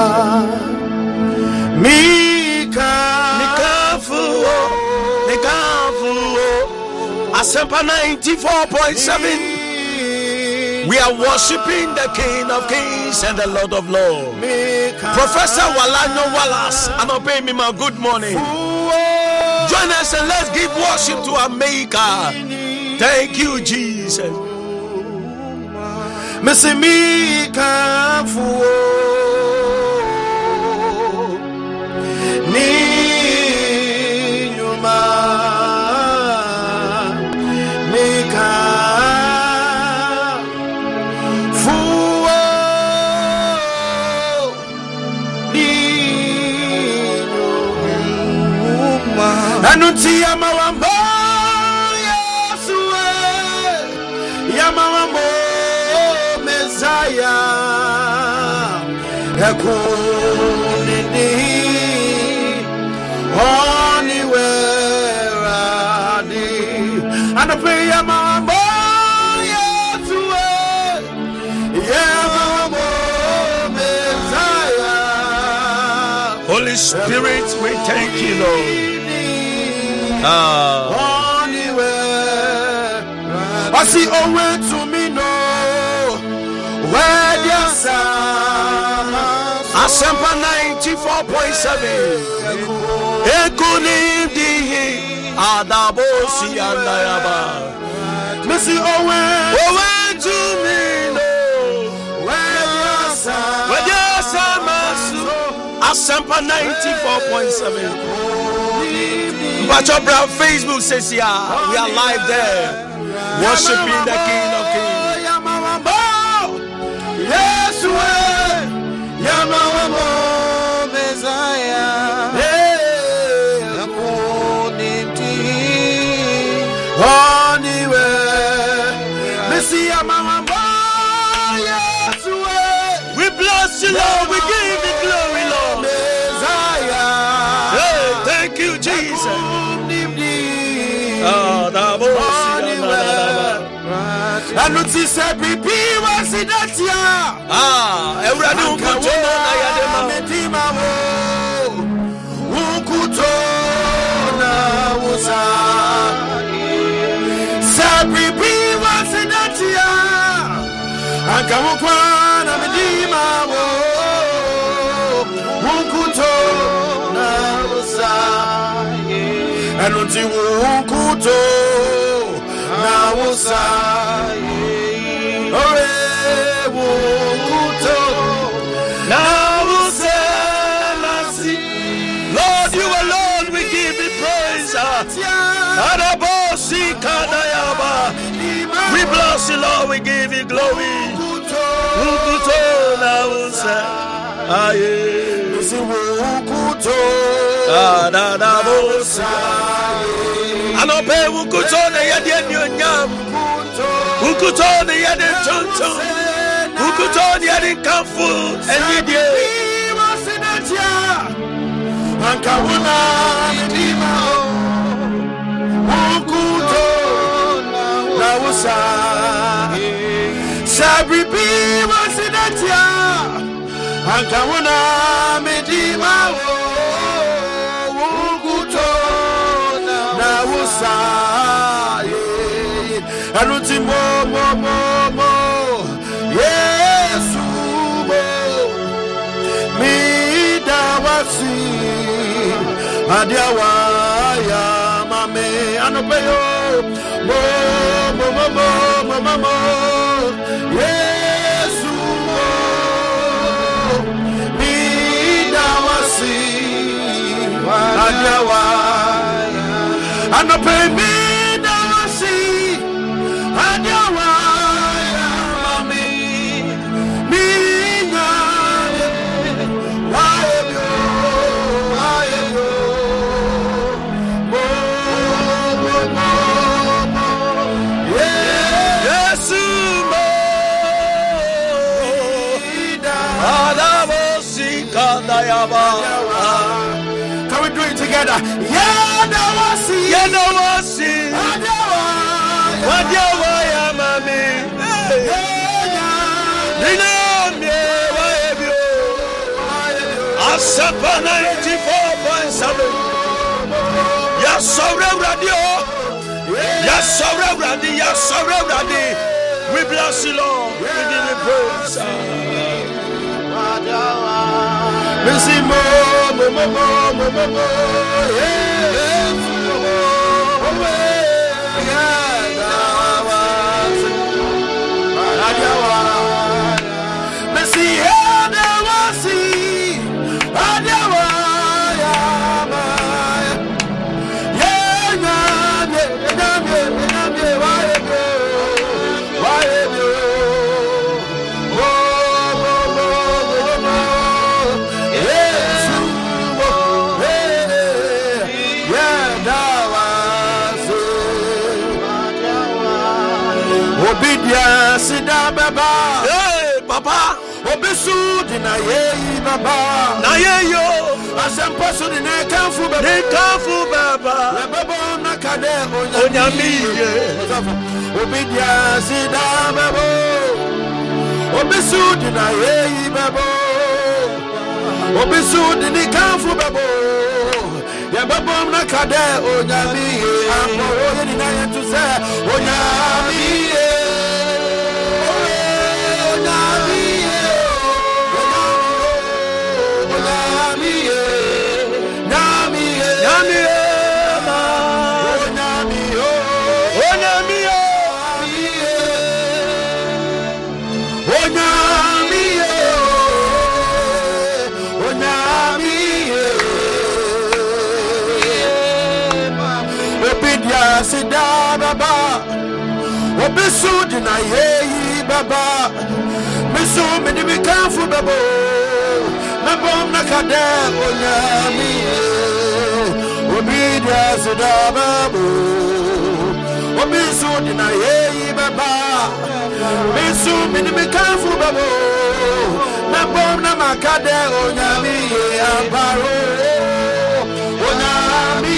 Asempa 94.7. We are worshiping the King of Kings and the Lord of Lords. Professor Walano Wallace, and obey me, my good morning. Join us and let's give worship to our Maker. Thank you, Jesus. Mesemika fu ni nyuma mika fu ni nyuma anuti ya mawambo Yesu ya mawambo Messiah, Ekunini, anywhere adi, and a prayer mambo, Yesue, Yamamo Messiah. Holy Spirit, we thank you, Lord. Anywhere, I see over to me, no. Where there's Asempa 94.7. Ekunim dihi adabosi andayaba. Missy Owen to me no. where there's Asempa 94.7. But your brother Facebook says, yeah, we are live there, worshiping the King of Kings. Yes, Yamamo Messiah. We bless you, Lord. We give you glory, Lord. Messiah. Hey, thank you, Jesus. And what he said, be was in that year. Everybody who could turn on Medima, who could turn was Sabri be was in that year. And come on, Medima, who could turn was and what you could turn was Lord, you alone we give you praise. We bless you, Lord, we give you glory. Anope ukutone yadi nyam, ukutone yadi tonton, ukutone yadi kamfu, enidie. Ankawuna ndima ukuto na usa sabri bi wasinatia ankawuna ndima ukuto na usa anuti mo Yesu mi dawasi Adiawa ya mame anopeyo mo Yesu mi dawasi adiawa anope mi dawasi adiawa ya mame mi ngale Can we do it together? Asempa 94.7. Yes, so radio. Yes, already. Yes, already. We bless you, Lord. We give you praise. Hey, Papa. Obisu dina ye baba. Na ye yo. Asempa su dina kanfu baba. Ne kanfu baba. Le baba na kade Onyami ye. Obidia sida baba. Obisu dina ye baba. Obisu dina kanfu baba. Le baba na kade onyami ye. Ambo ye dina ye tu se onyami ye. Sida baba, obisu dina yeyi baba, misu mini mikanfu babo, mabom nakade onyami, obidia sida babo, obisu dina yeyi baba, misu mini mikanfu babo, mabom nakade onyami ambaro, onyami.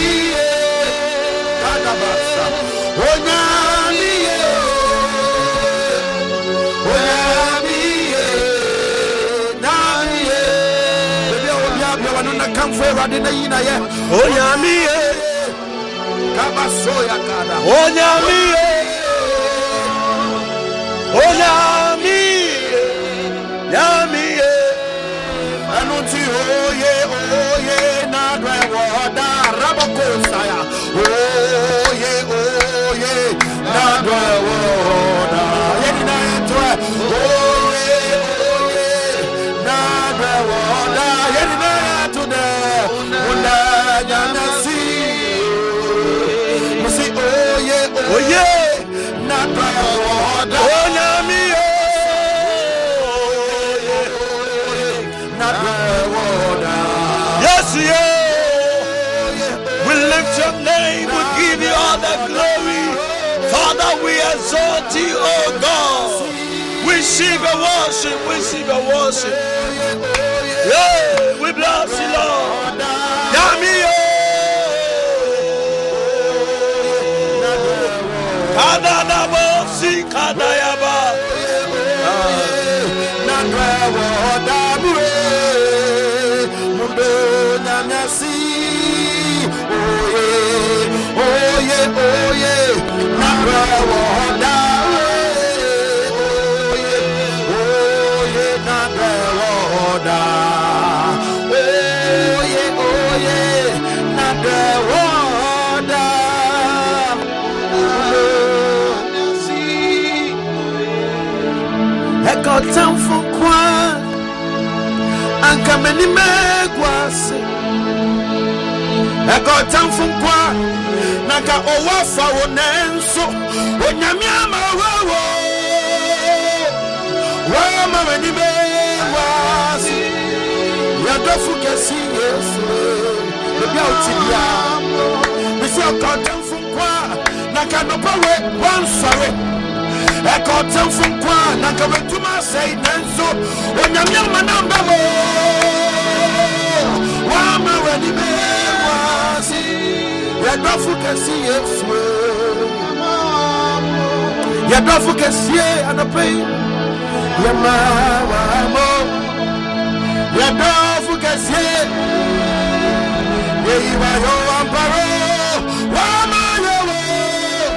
We exalt you, oh God. We sing a worship, we sing a worship. Yeah, we bless you, Lord. Yami, Kadadabo, si Kadayaba. Oh yeah. Time for kwa anka meni megwase got time for kwa naka owafa wonenso onyame amawo wa mama ni megwase ya dofu kesi yesu bia otibia bisi got time for kwa naka no pawe wansare I got them from Kwan, and come to my say, Nanso, when I'm young man, I'm Babo. Why am I ready? You're not for can see it. You're not for can see it, and I pay. You're my you're not for can see it. You are your amparo. Why am I your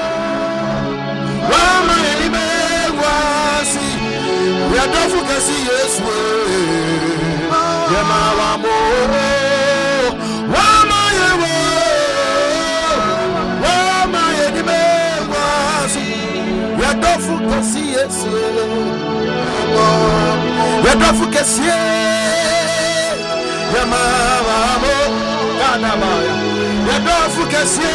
Yadafu kasi Yesu Yamawamo Wama yewo Wama yedime wasi Yadafu kasi Yesu Yadafu kasi Yamawamo Kanamaya Yadafu kasi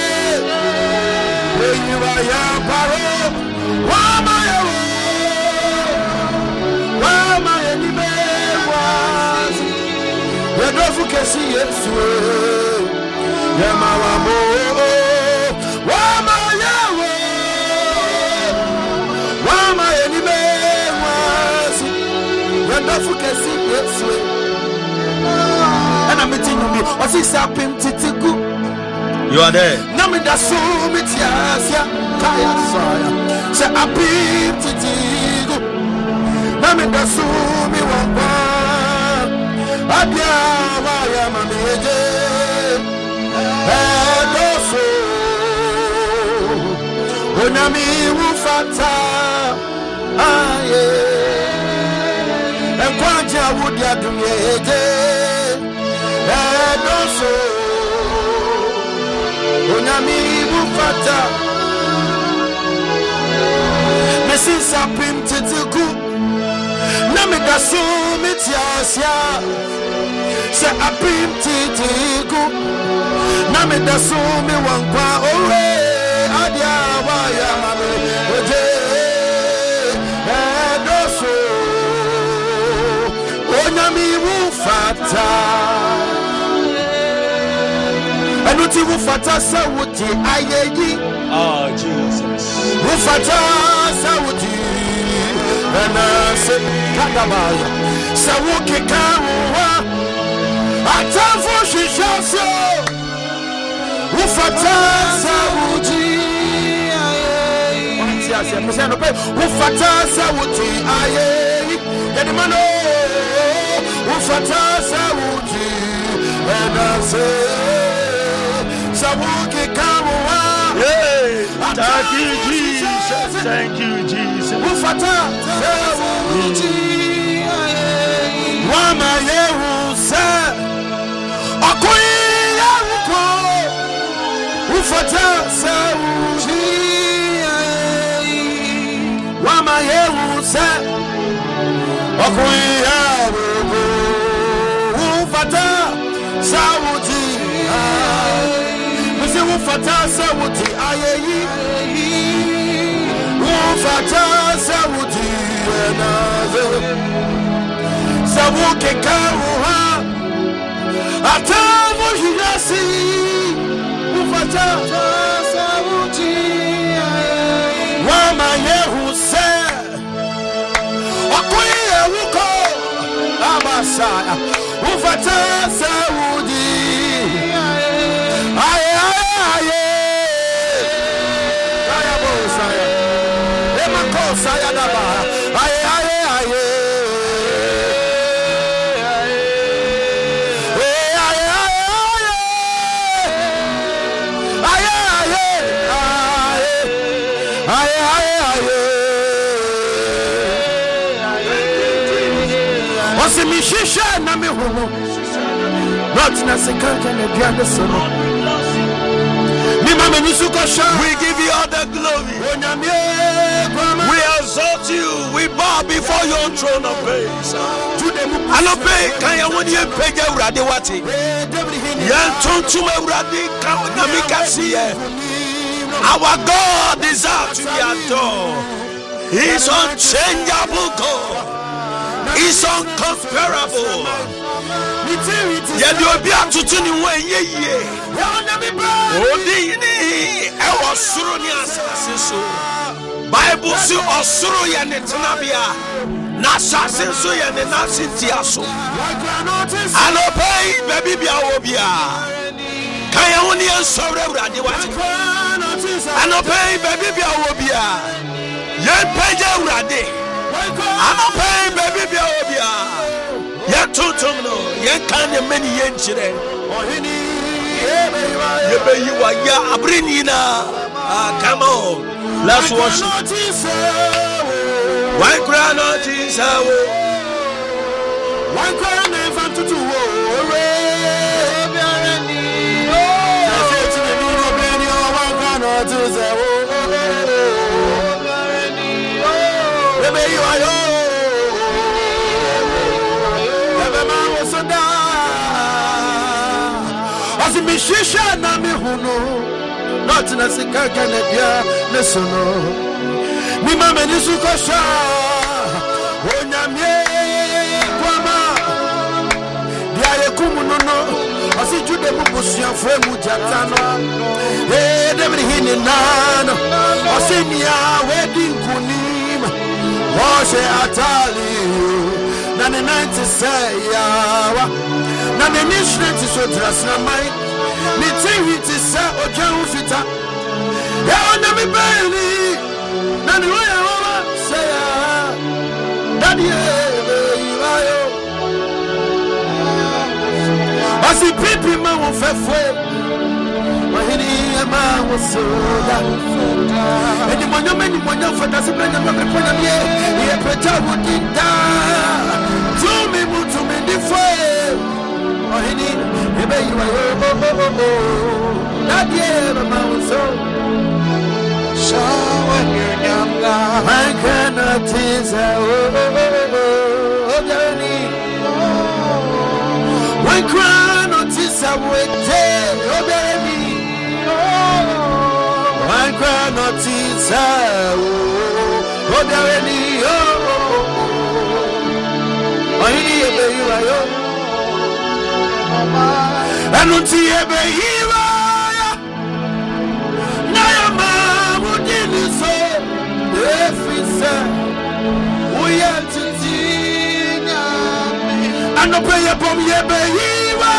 Yewa Yamparo Wama yewo Wama yedime wasi Yadafu kasi Yesu Yamawamo Wama yewo Wama yedime wasi Yadafu kasi Yesu And I'm meeting you what's this happening titigu you are there Namida so mitiasia Kaya saya Se apim titigu Namida so mi wamba Abia waya mameje Edoso Onami ufata Aye Ekwanja wudia dumyeje Edoso Onami ufata Mesisa pim titigu Namida so mitiasia Se apim titigu Namida so mi wankwa owe Adia waya mame oje Edoso Onami ufata Enuti ufata sawuti ayeyi Oh Jesus Ufata sawuti Enase kadabaya Sawuki kawa Atanfo shishasyo Ufata sawuti Ufata sawuti ayeyi Yadimano Ufata sawuti Enase Sawuki kawa Thank you Jesus Thank you Jesus Ufata sawuti Wama yehusa Akui yahuko Ufata sawuti Wama yehusa Akui yahuko Ufata sawuti Misi ufata sawuti ayeyi Ufata sawuti enaze Sawuke karuha Atamu hirasi Ufata sawuti Wama yehuse Okuye wuko Abasaya Ufata sawuti Aye Aya bosaya Ema kosaya daba Aye Mishisha na mihumo Not na sekanja na biande sono Mima menisuko sha We give you all the glory We exalt you We bow before your throne of grace Alope kaya woni empeja urade wati Yantuntum urade na mikasiye Our God deserves to be adored He is unchangeable God He's uncomparable. Yet you'll be able to tell you when ye. Only I was Surunia Sasso. Bible see or Suruya Netanabia. Nasa Sensoya and Nasitiaso. I know pay baby Biawobia. Kayonian Sora Radiwati. I know pay baby Biawobia. Yen Peja Radi. I'm not paying baby Biobia. Yet to no, yet kind of many yenchire. You are ya Abrinina. Come on, let's worship. One crown of Jesus. One crown of Jesus. Mishisha na mihuno not na sikaka na dia nesono mi mama ni sukosha onyamye kwama dia yekumuno asi jude bubusia fremu jatano debri hini nano osinia wedding kunima washe atali na 90 say yawa na ministry so drasna mai ni tiwi ti sa ojan fita e ona mi beli na ni wa say ya daddy ayo asi pipi ma wo fefwe wa hini ma wo soda eni monyo fata se planya ma preponya ye preta wo dinda tu mi mutu mi di fo oh hini ebe you are that year my so when you're younger I cannot tease journey when crown not tease with baby when crown not tease journey oh hini ebe you are Anuti ebe hiwa na ya mudini so efisa uya titina anope ya bom ebe hiwa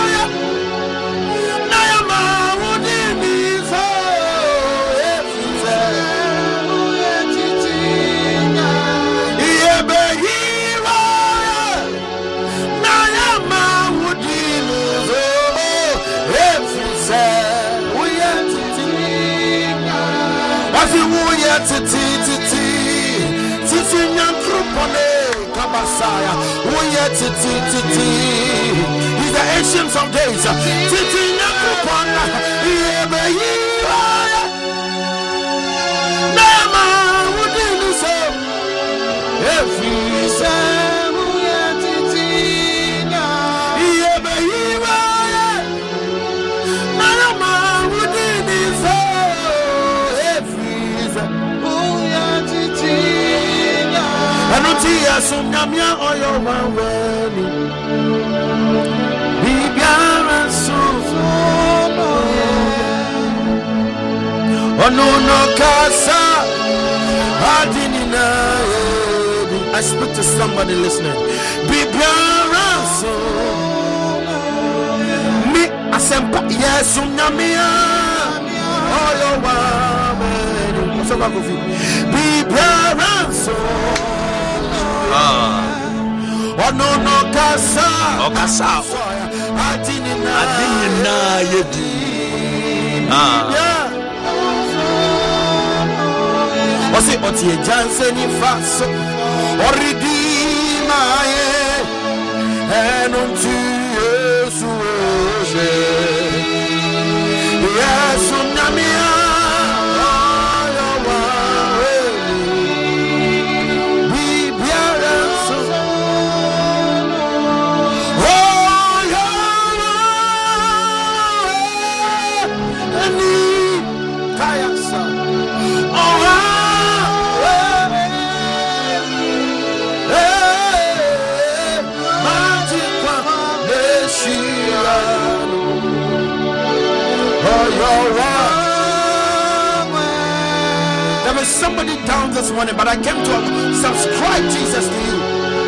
na ya mudini so efisa uya titina ebe hiwa na ya mudini titi nyankropone kabasaya uye titi he's the ancient of days titi nyankropona yebe yiwa nama udinu so every time uye titi yebe yiwa nama udinu so Anutia sunyamia oyo maweni bibiara sufono onuno kasa adinina. I speak to somebody listening. Bibiara sufono mi asempa yesunyamia oyo maweni osoba kofi bibiara sufono ono no kasa okasa adinina yedi osi otie janse ni faso oridima ye enuntu yesu oje yesu namia There is somebody down this morning, but I came to subscribe Jesus to you.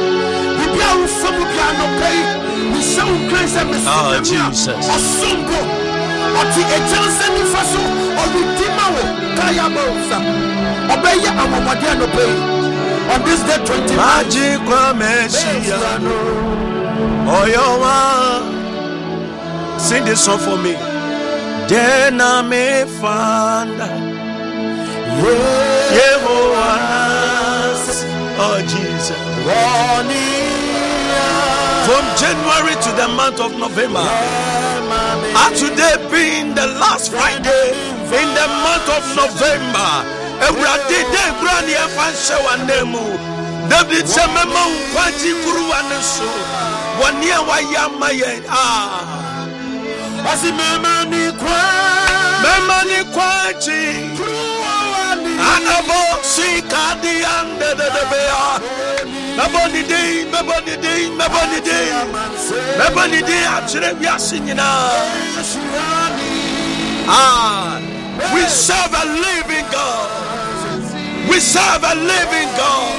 Oh, Jesus. On this day 20 Magic Messiano. Oh, you sing this song for me. Then I may find Yehovah's Oh, Jesus. From January to the month of November, and today being the last Friday in the month of November, David said, Mama, Quanti Guru and so 1 year, why Yamayan? Memani Quanti Anabo Sikadi under the bear. Maboni day, actually, we are singing now. We serve a living God. We serve a living God.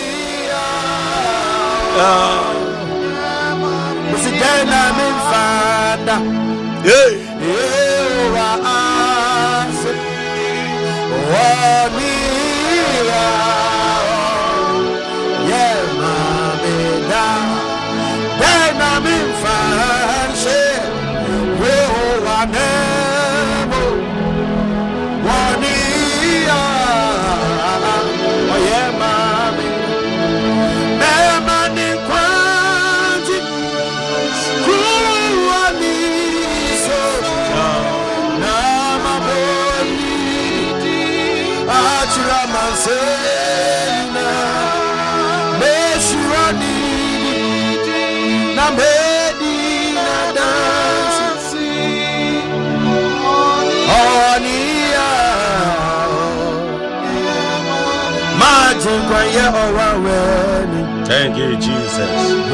Thank you, Jesus.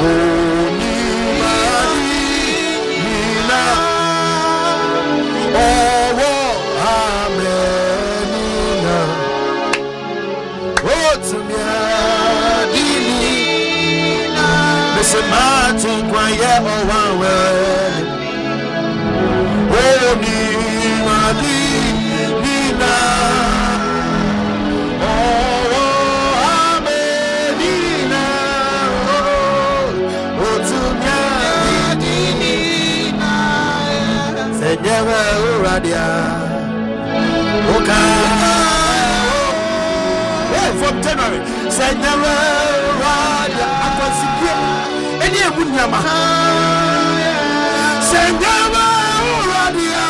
From January, say never any Bunyama. Say never radia.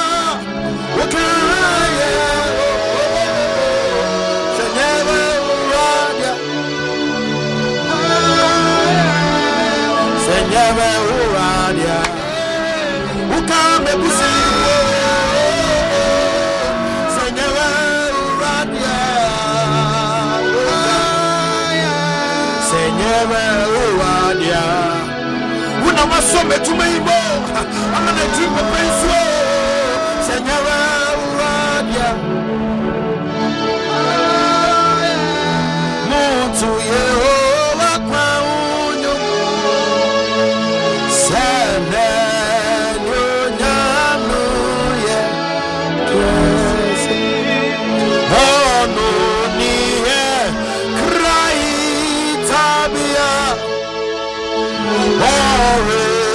Say never radia. Say never radia. Who come and see? So me to me mo, I'm gonna drink a pencil. Senora Radia, Montu Yehovah Kwauno, Senenyo Nyamu ye, Ono niye Krai Tabia, Ore.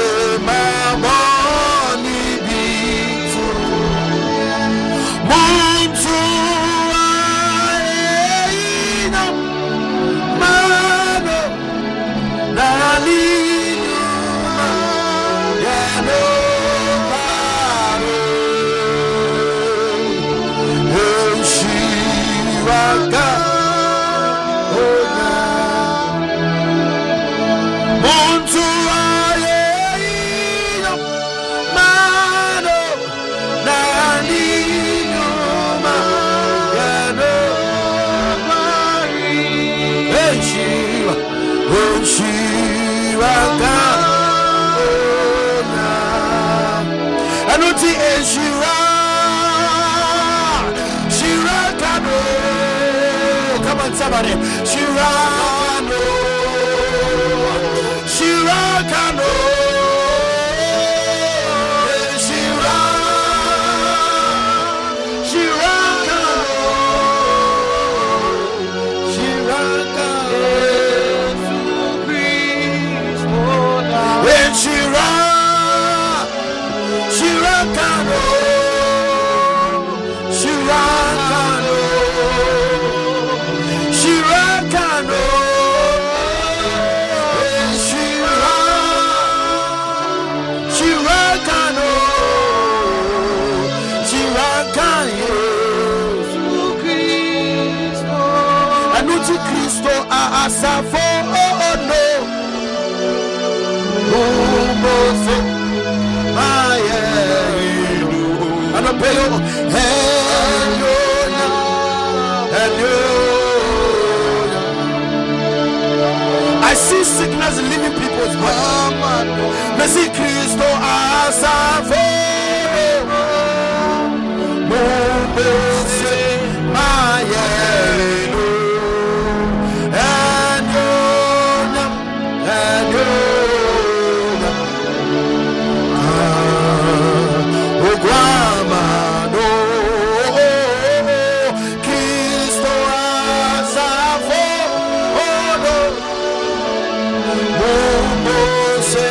Somebody, Shirano, Shirakano, Shirakano. Messi Cristo asafo Mose Mayelo and Oguamado Cristo asafo Mose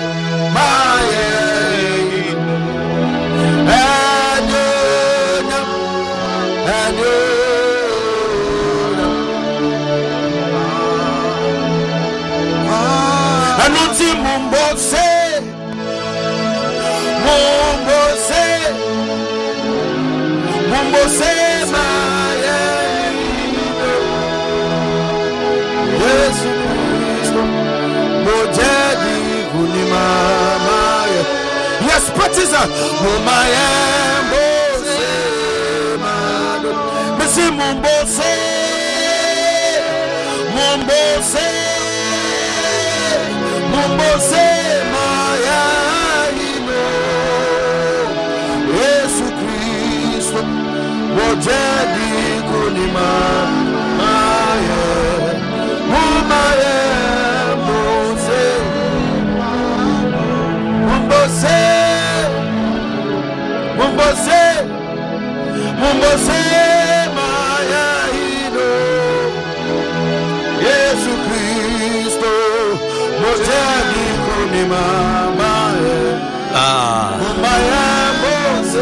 Anuti Mumbose Maye Yesu Kristo Mojadi Kunima Maye. Yes, partisan Mumaye Mbose Mado Mesi Mumbose Mumbose Maya Ino Yesu Kristo Mojadi Kunima Maya Mumaye Mbose Maya Ino Yesu Kristo Mojadi Kunima Maya Mbose.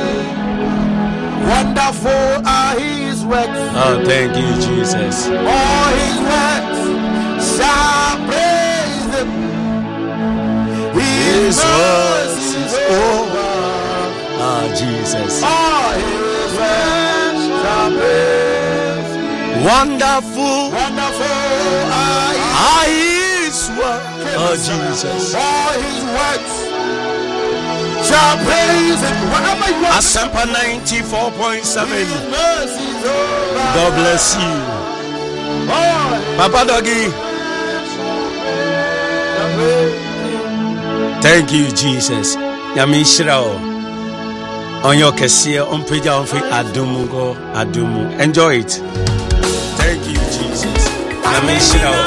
Wonderful are his works. Oh, thank you, Jesus. All his works shall praise him. His mercies over. Ah, Jesus. All his works shall praise him. Wonderful are his works. Oh, Jesus. all his works shall praise him. Whenever you are Asampa 94.7. his mercies over. God bless you. All Papa Doggy. shall praise him. Thank you, Jesus. Yamishirao. On your cassia, on Pija, on Adumu, go Adumu. Enjoy it. Thank you, Jesus. Yamishirao.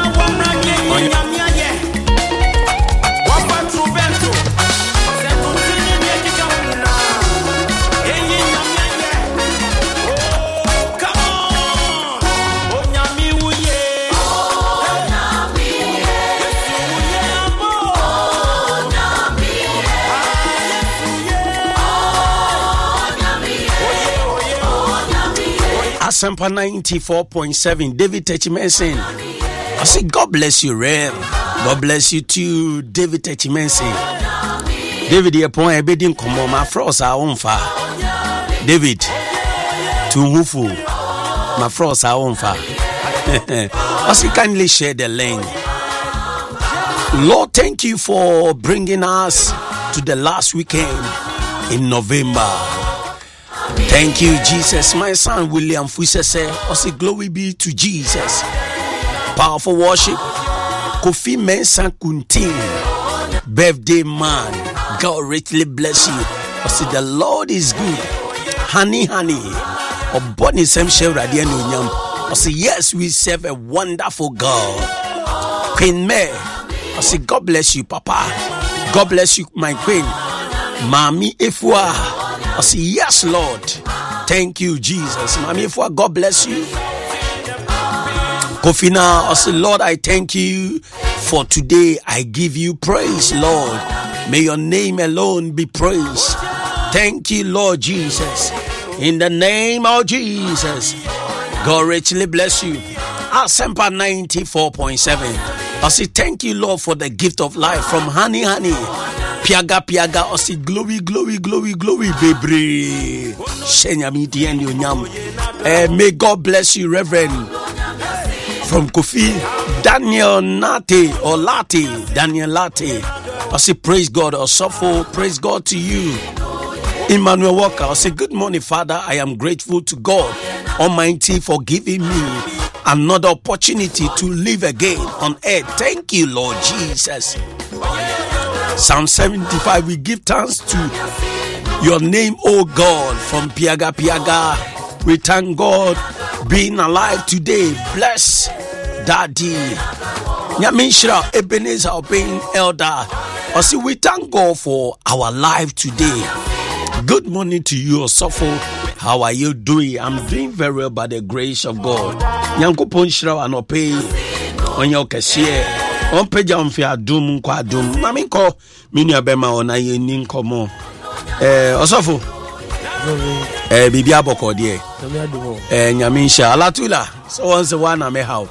Asampa 94.7. David Techimensin. I say, God bless you, Rev. God bless you too, David Techimensin. David, your point, I bid him come on my frost. I won't far. David, to Hufu, my frost. I won't far. I say, kindly share the link. Lord, thank you for bringing us to the last weekend in November. Thank you, Jesus. My son William Fusese, I say glory be to Jesus. Powerful worship. Kofi Mensah Kuntin, birthday man. God richly bless you. I say the Lord is good. Honey. Oboni Semshe Radian Unyam. I say yes, we serve a wonderful God. Queen May. I say God bless you, Papa. God bless you, my Queen. Mami Efua. I say, yes, Lord. Thank you, Jesus. Mami Efua, God bless you. Kofina, I say, Lord, I thank you for today. I give you praise, Lord. May your name alone be praised. Thank you, Lord Jesus. In the name of Jesus, God richly bless you. Asempa 94.7. I say, thank you, Lord, for the gift of life from Honey. Piaga, I say, glory, baby. May God bless you, Reverend. From Kofi, Daniel Latte. I say, praise God, Osofo, praise God to you. Emmanuel Walker, I say, good morning, Father. I am grateful to God Almighty for giving me another opportunity to live again on earth. Thank you, Lord Jesus. Psalm 75, we give thanks to your name, O God, from Piaga Piaga. We thank God being alive today. Bless Daddy Nyamishra Ebenezer obeying elder. Also, we thank God for our life today. Good morning to you, Osofo. How are you doing? I'm doing very well by the grace of God. Nyankopon shira anope onye okese on peja on fi adum kwa adum. Mami ko minu abema ona ye ni nkomo. Osofo. Bibi aboko die. Nyame insha alatula. So once one ame how.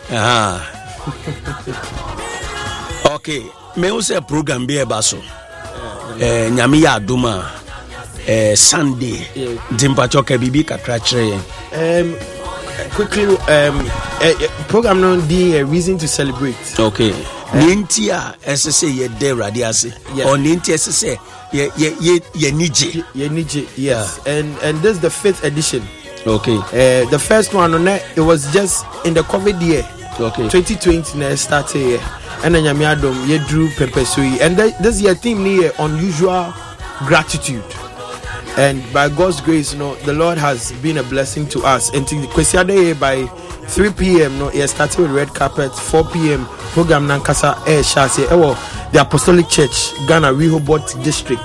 Okay, me use program be baso. Nyame ya aduma. Sunday. Dimpachoke bibi kakra kire. Quickly, program no the reason to celebrate. Okay. Nintia SSA ye de radiase. Or Nintia SSA ye nije. Ye nije, yes. And this is the 5th edition. Okay. The first one on that, it was just in the COVID year. Okay. 2020 na started here. And then Nyame adom ye drew pepesui. And this year theme here unusual gratitude. And by God's grace, the Lord has been a blessing to us. And to the Kwesiade by 3 p.m. It started with red carpet. 4 p.m. program Nankasa Shase. The Apostolic Church, Ghana Rehoboth District.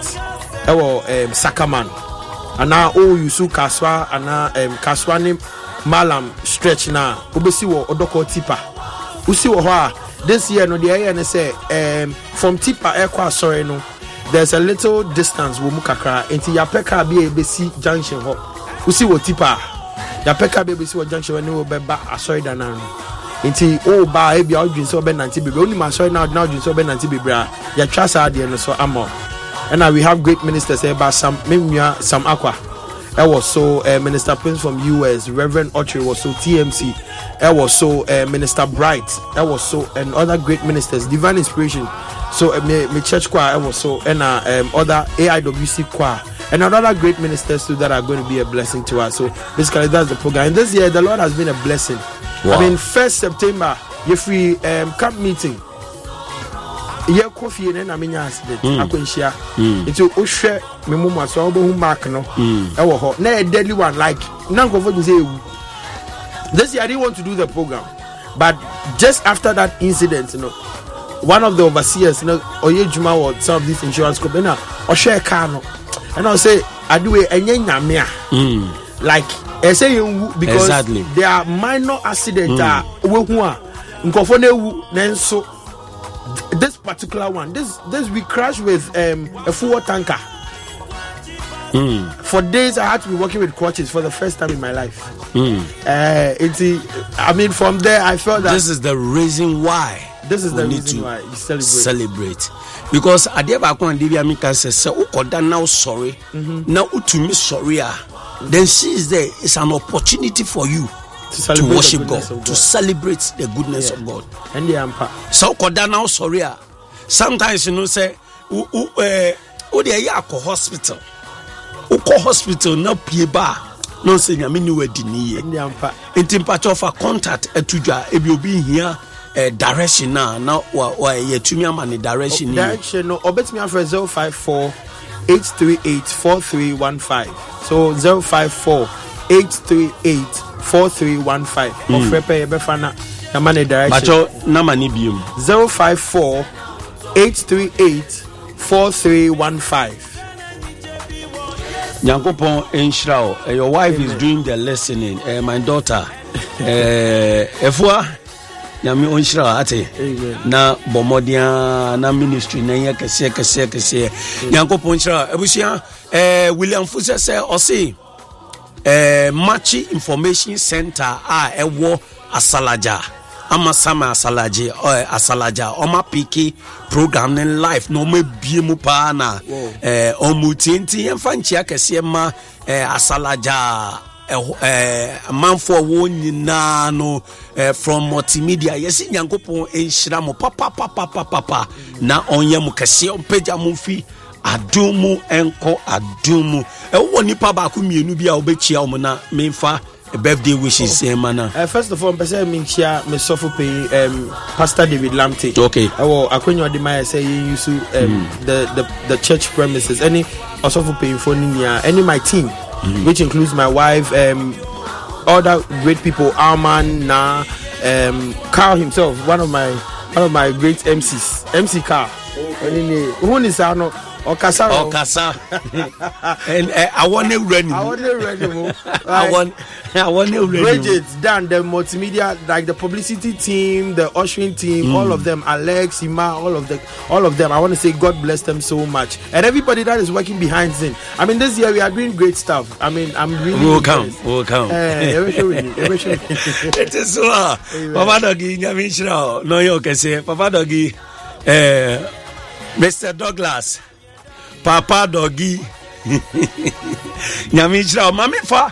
Sakaman. And now Yusu Kaswa and Kaswani Malam stretch now. Ubesi wo Odoko Tipa. Usi wo this year the area say from Tipa Ekwa sorry no. There's a little distance wo mukakra enti yapeka be besi junction ho usi wo tipa yapeka be besi wo junction when wo beba asori danan enti ba e bia odwin so be nanti bebe oni ma asori na odwin so be nanti bebe ya twa sa de no so amo and now we have great ministers about some Akwa was so Minister Prince from US, Reverend Autry was so TMC, was so Minister Bright, was so and other great ministers, Divine Inspiration. So my church choir was so and other AIWC choir and other great ministers too that are going to be a blessing to us. So basically that's the program. And this year the Lord has been a blessing. Wow. I mean 1st September, if we camp meeting. Yeah, coffee and I mean accident. I can share. It's a share me mama so who mark no. Na a deadly one like none of say this year I didn't want to do the program. But just after that incident, one of the overseers, Oye Juma or some of this insurance company, or share car no. And I'll say I do it and like I say because exactly. There are minor accidents that so this particular one, this we crashed with a full tanker. For days I had to be working with crutches for the first time in my life. I mean, from there I felt that this is the reason why. This is the reason why you celebrate. Because I never can say, now sorry, now to me sorry. Then she is there. It's an opportunity for you to worship God, to celebrate the goodness of God. And the so now sorry. Sometimes say hospital. Hospital no pie bar. No say nyame ni wadini. And temperature for contact etuja ebi obi here direction now ye tumi amani direction no obet me after 054 838 4315. So 054 838 4315. Of repair befana amani direction. Bacho na mani bium 054 838 4315. Nyankopon enshirao. Your wife is doing the listening. My daughter efua nyame onshira ate na bomodia na ministry na ye kese Nyankopon onshira ebusia William Fuse say osi Machi Information Center ewo Asalaja Amasama Asalaja Oma Piki program in life no me biemu pa na omutinti emfanchi akese ma Asalaja manfo wo nyina no from multimedia yes Nyankopon enhira mo papa na onye mo kese opeja mo fi adumu enko adumu wo nipa ba ko mienu bia obechia wo na memfa birthday wishes mana. First of all, person me share me suffer pay Pastor David Lamte. Okay. Akwenyo de my say you use the church premises. Any also paying for any my team, which includes my wife, other great people, Arman, Carl himself, one of my great MCs, MC Carl. Who is Arno? Okasa. And I want to ready. I want to ready. Bridget, Dan, the multimedia, like the publicity team, the ushering team, all of them, Alex, Ima, all of them. I want to say God bless them so much, and everybody that is working behind them. I mean, this year we are doing great stuff. I mean, I'm really. We'll come. It is so. Papa Doggy, no, you can say Papa Doggy, Mr. Douglas. Papa Doggy Nyamichra Mami fa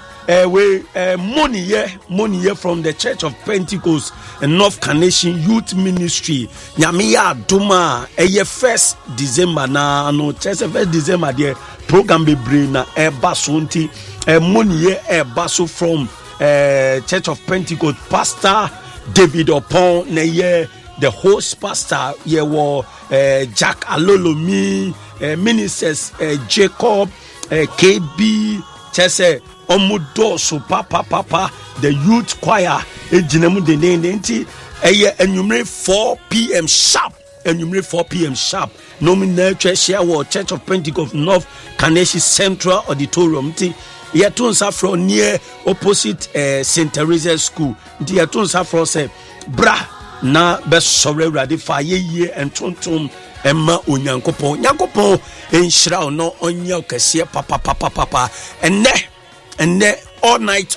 money from the Church of Pentecost and North Carnation Youth Ministry Nyamiya Duma 1st December na no 1st December there program be brain na basunti money baso from Church of Pentecost Pastor David Opon na the host pastor Jack Alolomi ministers Jacob KB Chese Omudoso Papa the youth choir ejinemu de nenti enumere 4 p.m. sharp nominal church Church of Pentecost North Carnation Central Auditorium ti yetonsa from near opposite St. Teresa School ti yetonsa from say bra na besore rade fa ye entontom emma onyankopon enhyira no onya okase papa enne all night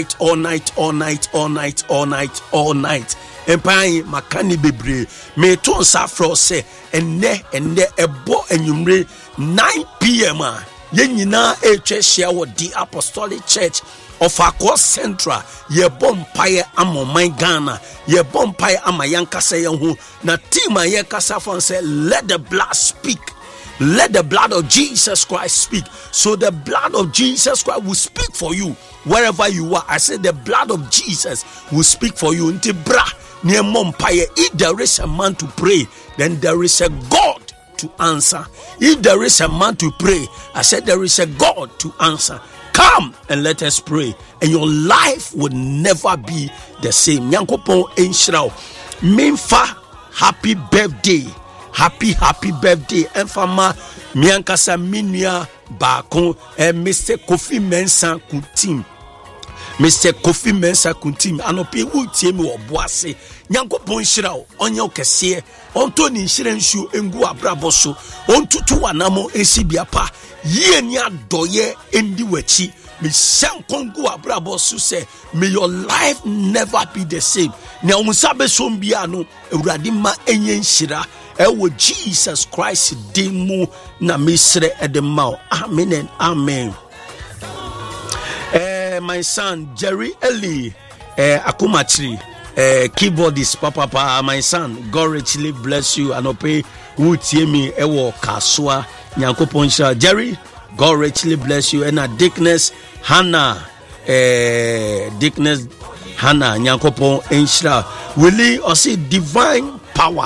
empai makani bebre me ton safro se enne ebo enwumre 9 p.m. Yenyina ehwehia wo the Apostolic Church of Akwa Central ye bompaye amoman Ghana ye bompaye amayankasa ye hu na team ye kasa fon say let the blood speak, let the blood of Jesus Christ speak. So the blood of Jesus Christ will speak for you wherever you are. I say the blood of Jesus will speak for you. Nti bra near mompaye. If there is a man to pray, then there is a God to answer. If there is a man to pray, I said there is a God to answer. Come and let us pray, and your life will never be the same. Nyankopon enhyira memfa happy birthday, happy birthday enfama miankasa minua baako Mr. Kofi Mensah Kuntim anope wutie me oboase Nyankopon hyira onye okese ontoni hyira nsu engu abrabo so ontutu wanamo esibiapa ye ni adoye endi wachi me sankongu abrabo so say may your life never be the same na unsabe sombia no ewurade ma enye nhyira ewo Jesus Christ demu na mesre edema. Amen and amen. My son Jerry Eli Akumachiri keyboardist papa my son, God richly bless you and ope wutie me ewo kaswa Nyankopon sha Jerry, God richly bless you. And Dickness Hannah Nyankopon enshira really also divine power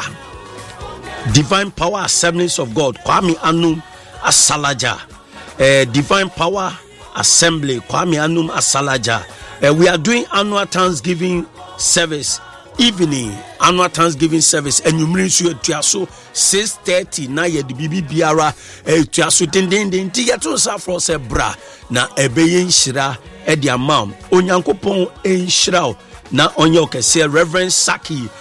Assemblies of God Kwame Anum Asalaja divine power assembly Kwame Anum Asalaja. We are doing annual Thanksgiving service annual Thanksgiving service and you mean you to 6:30 na ye bibi biara to aso den ti yeto sa for se bra na ebeye nhyira e dia mam onyankopon enhyira na onye okese Reverend Saki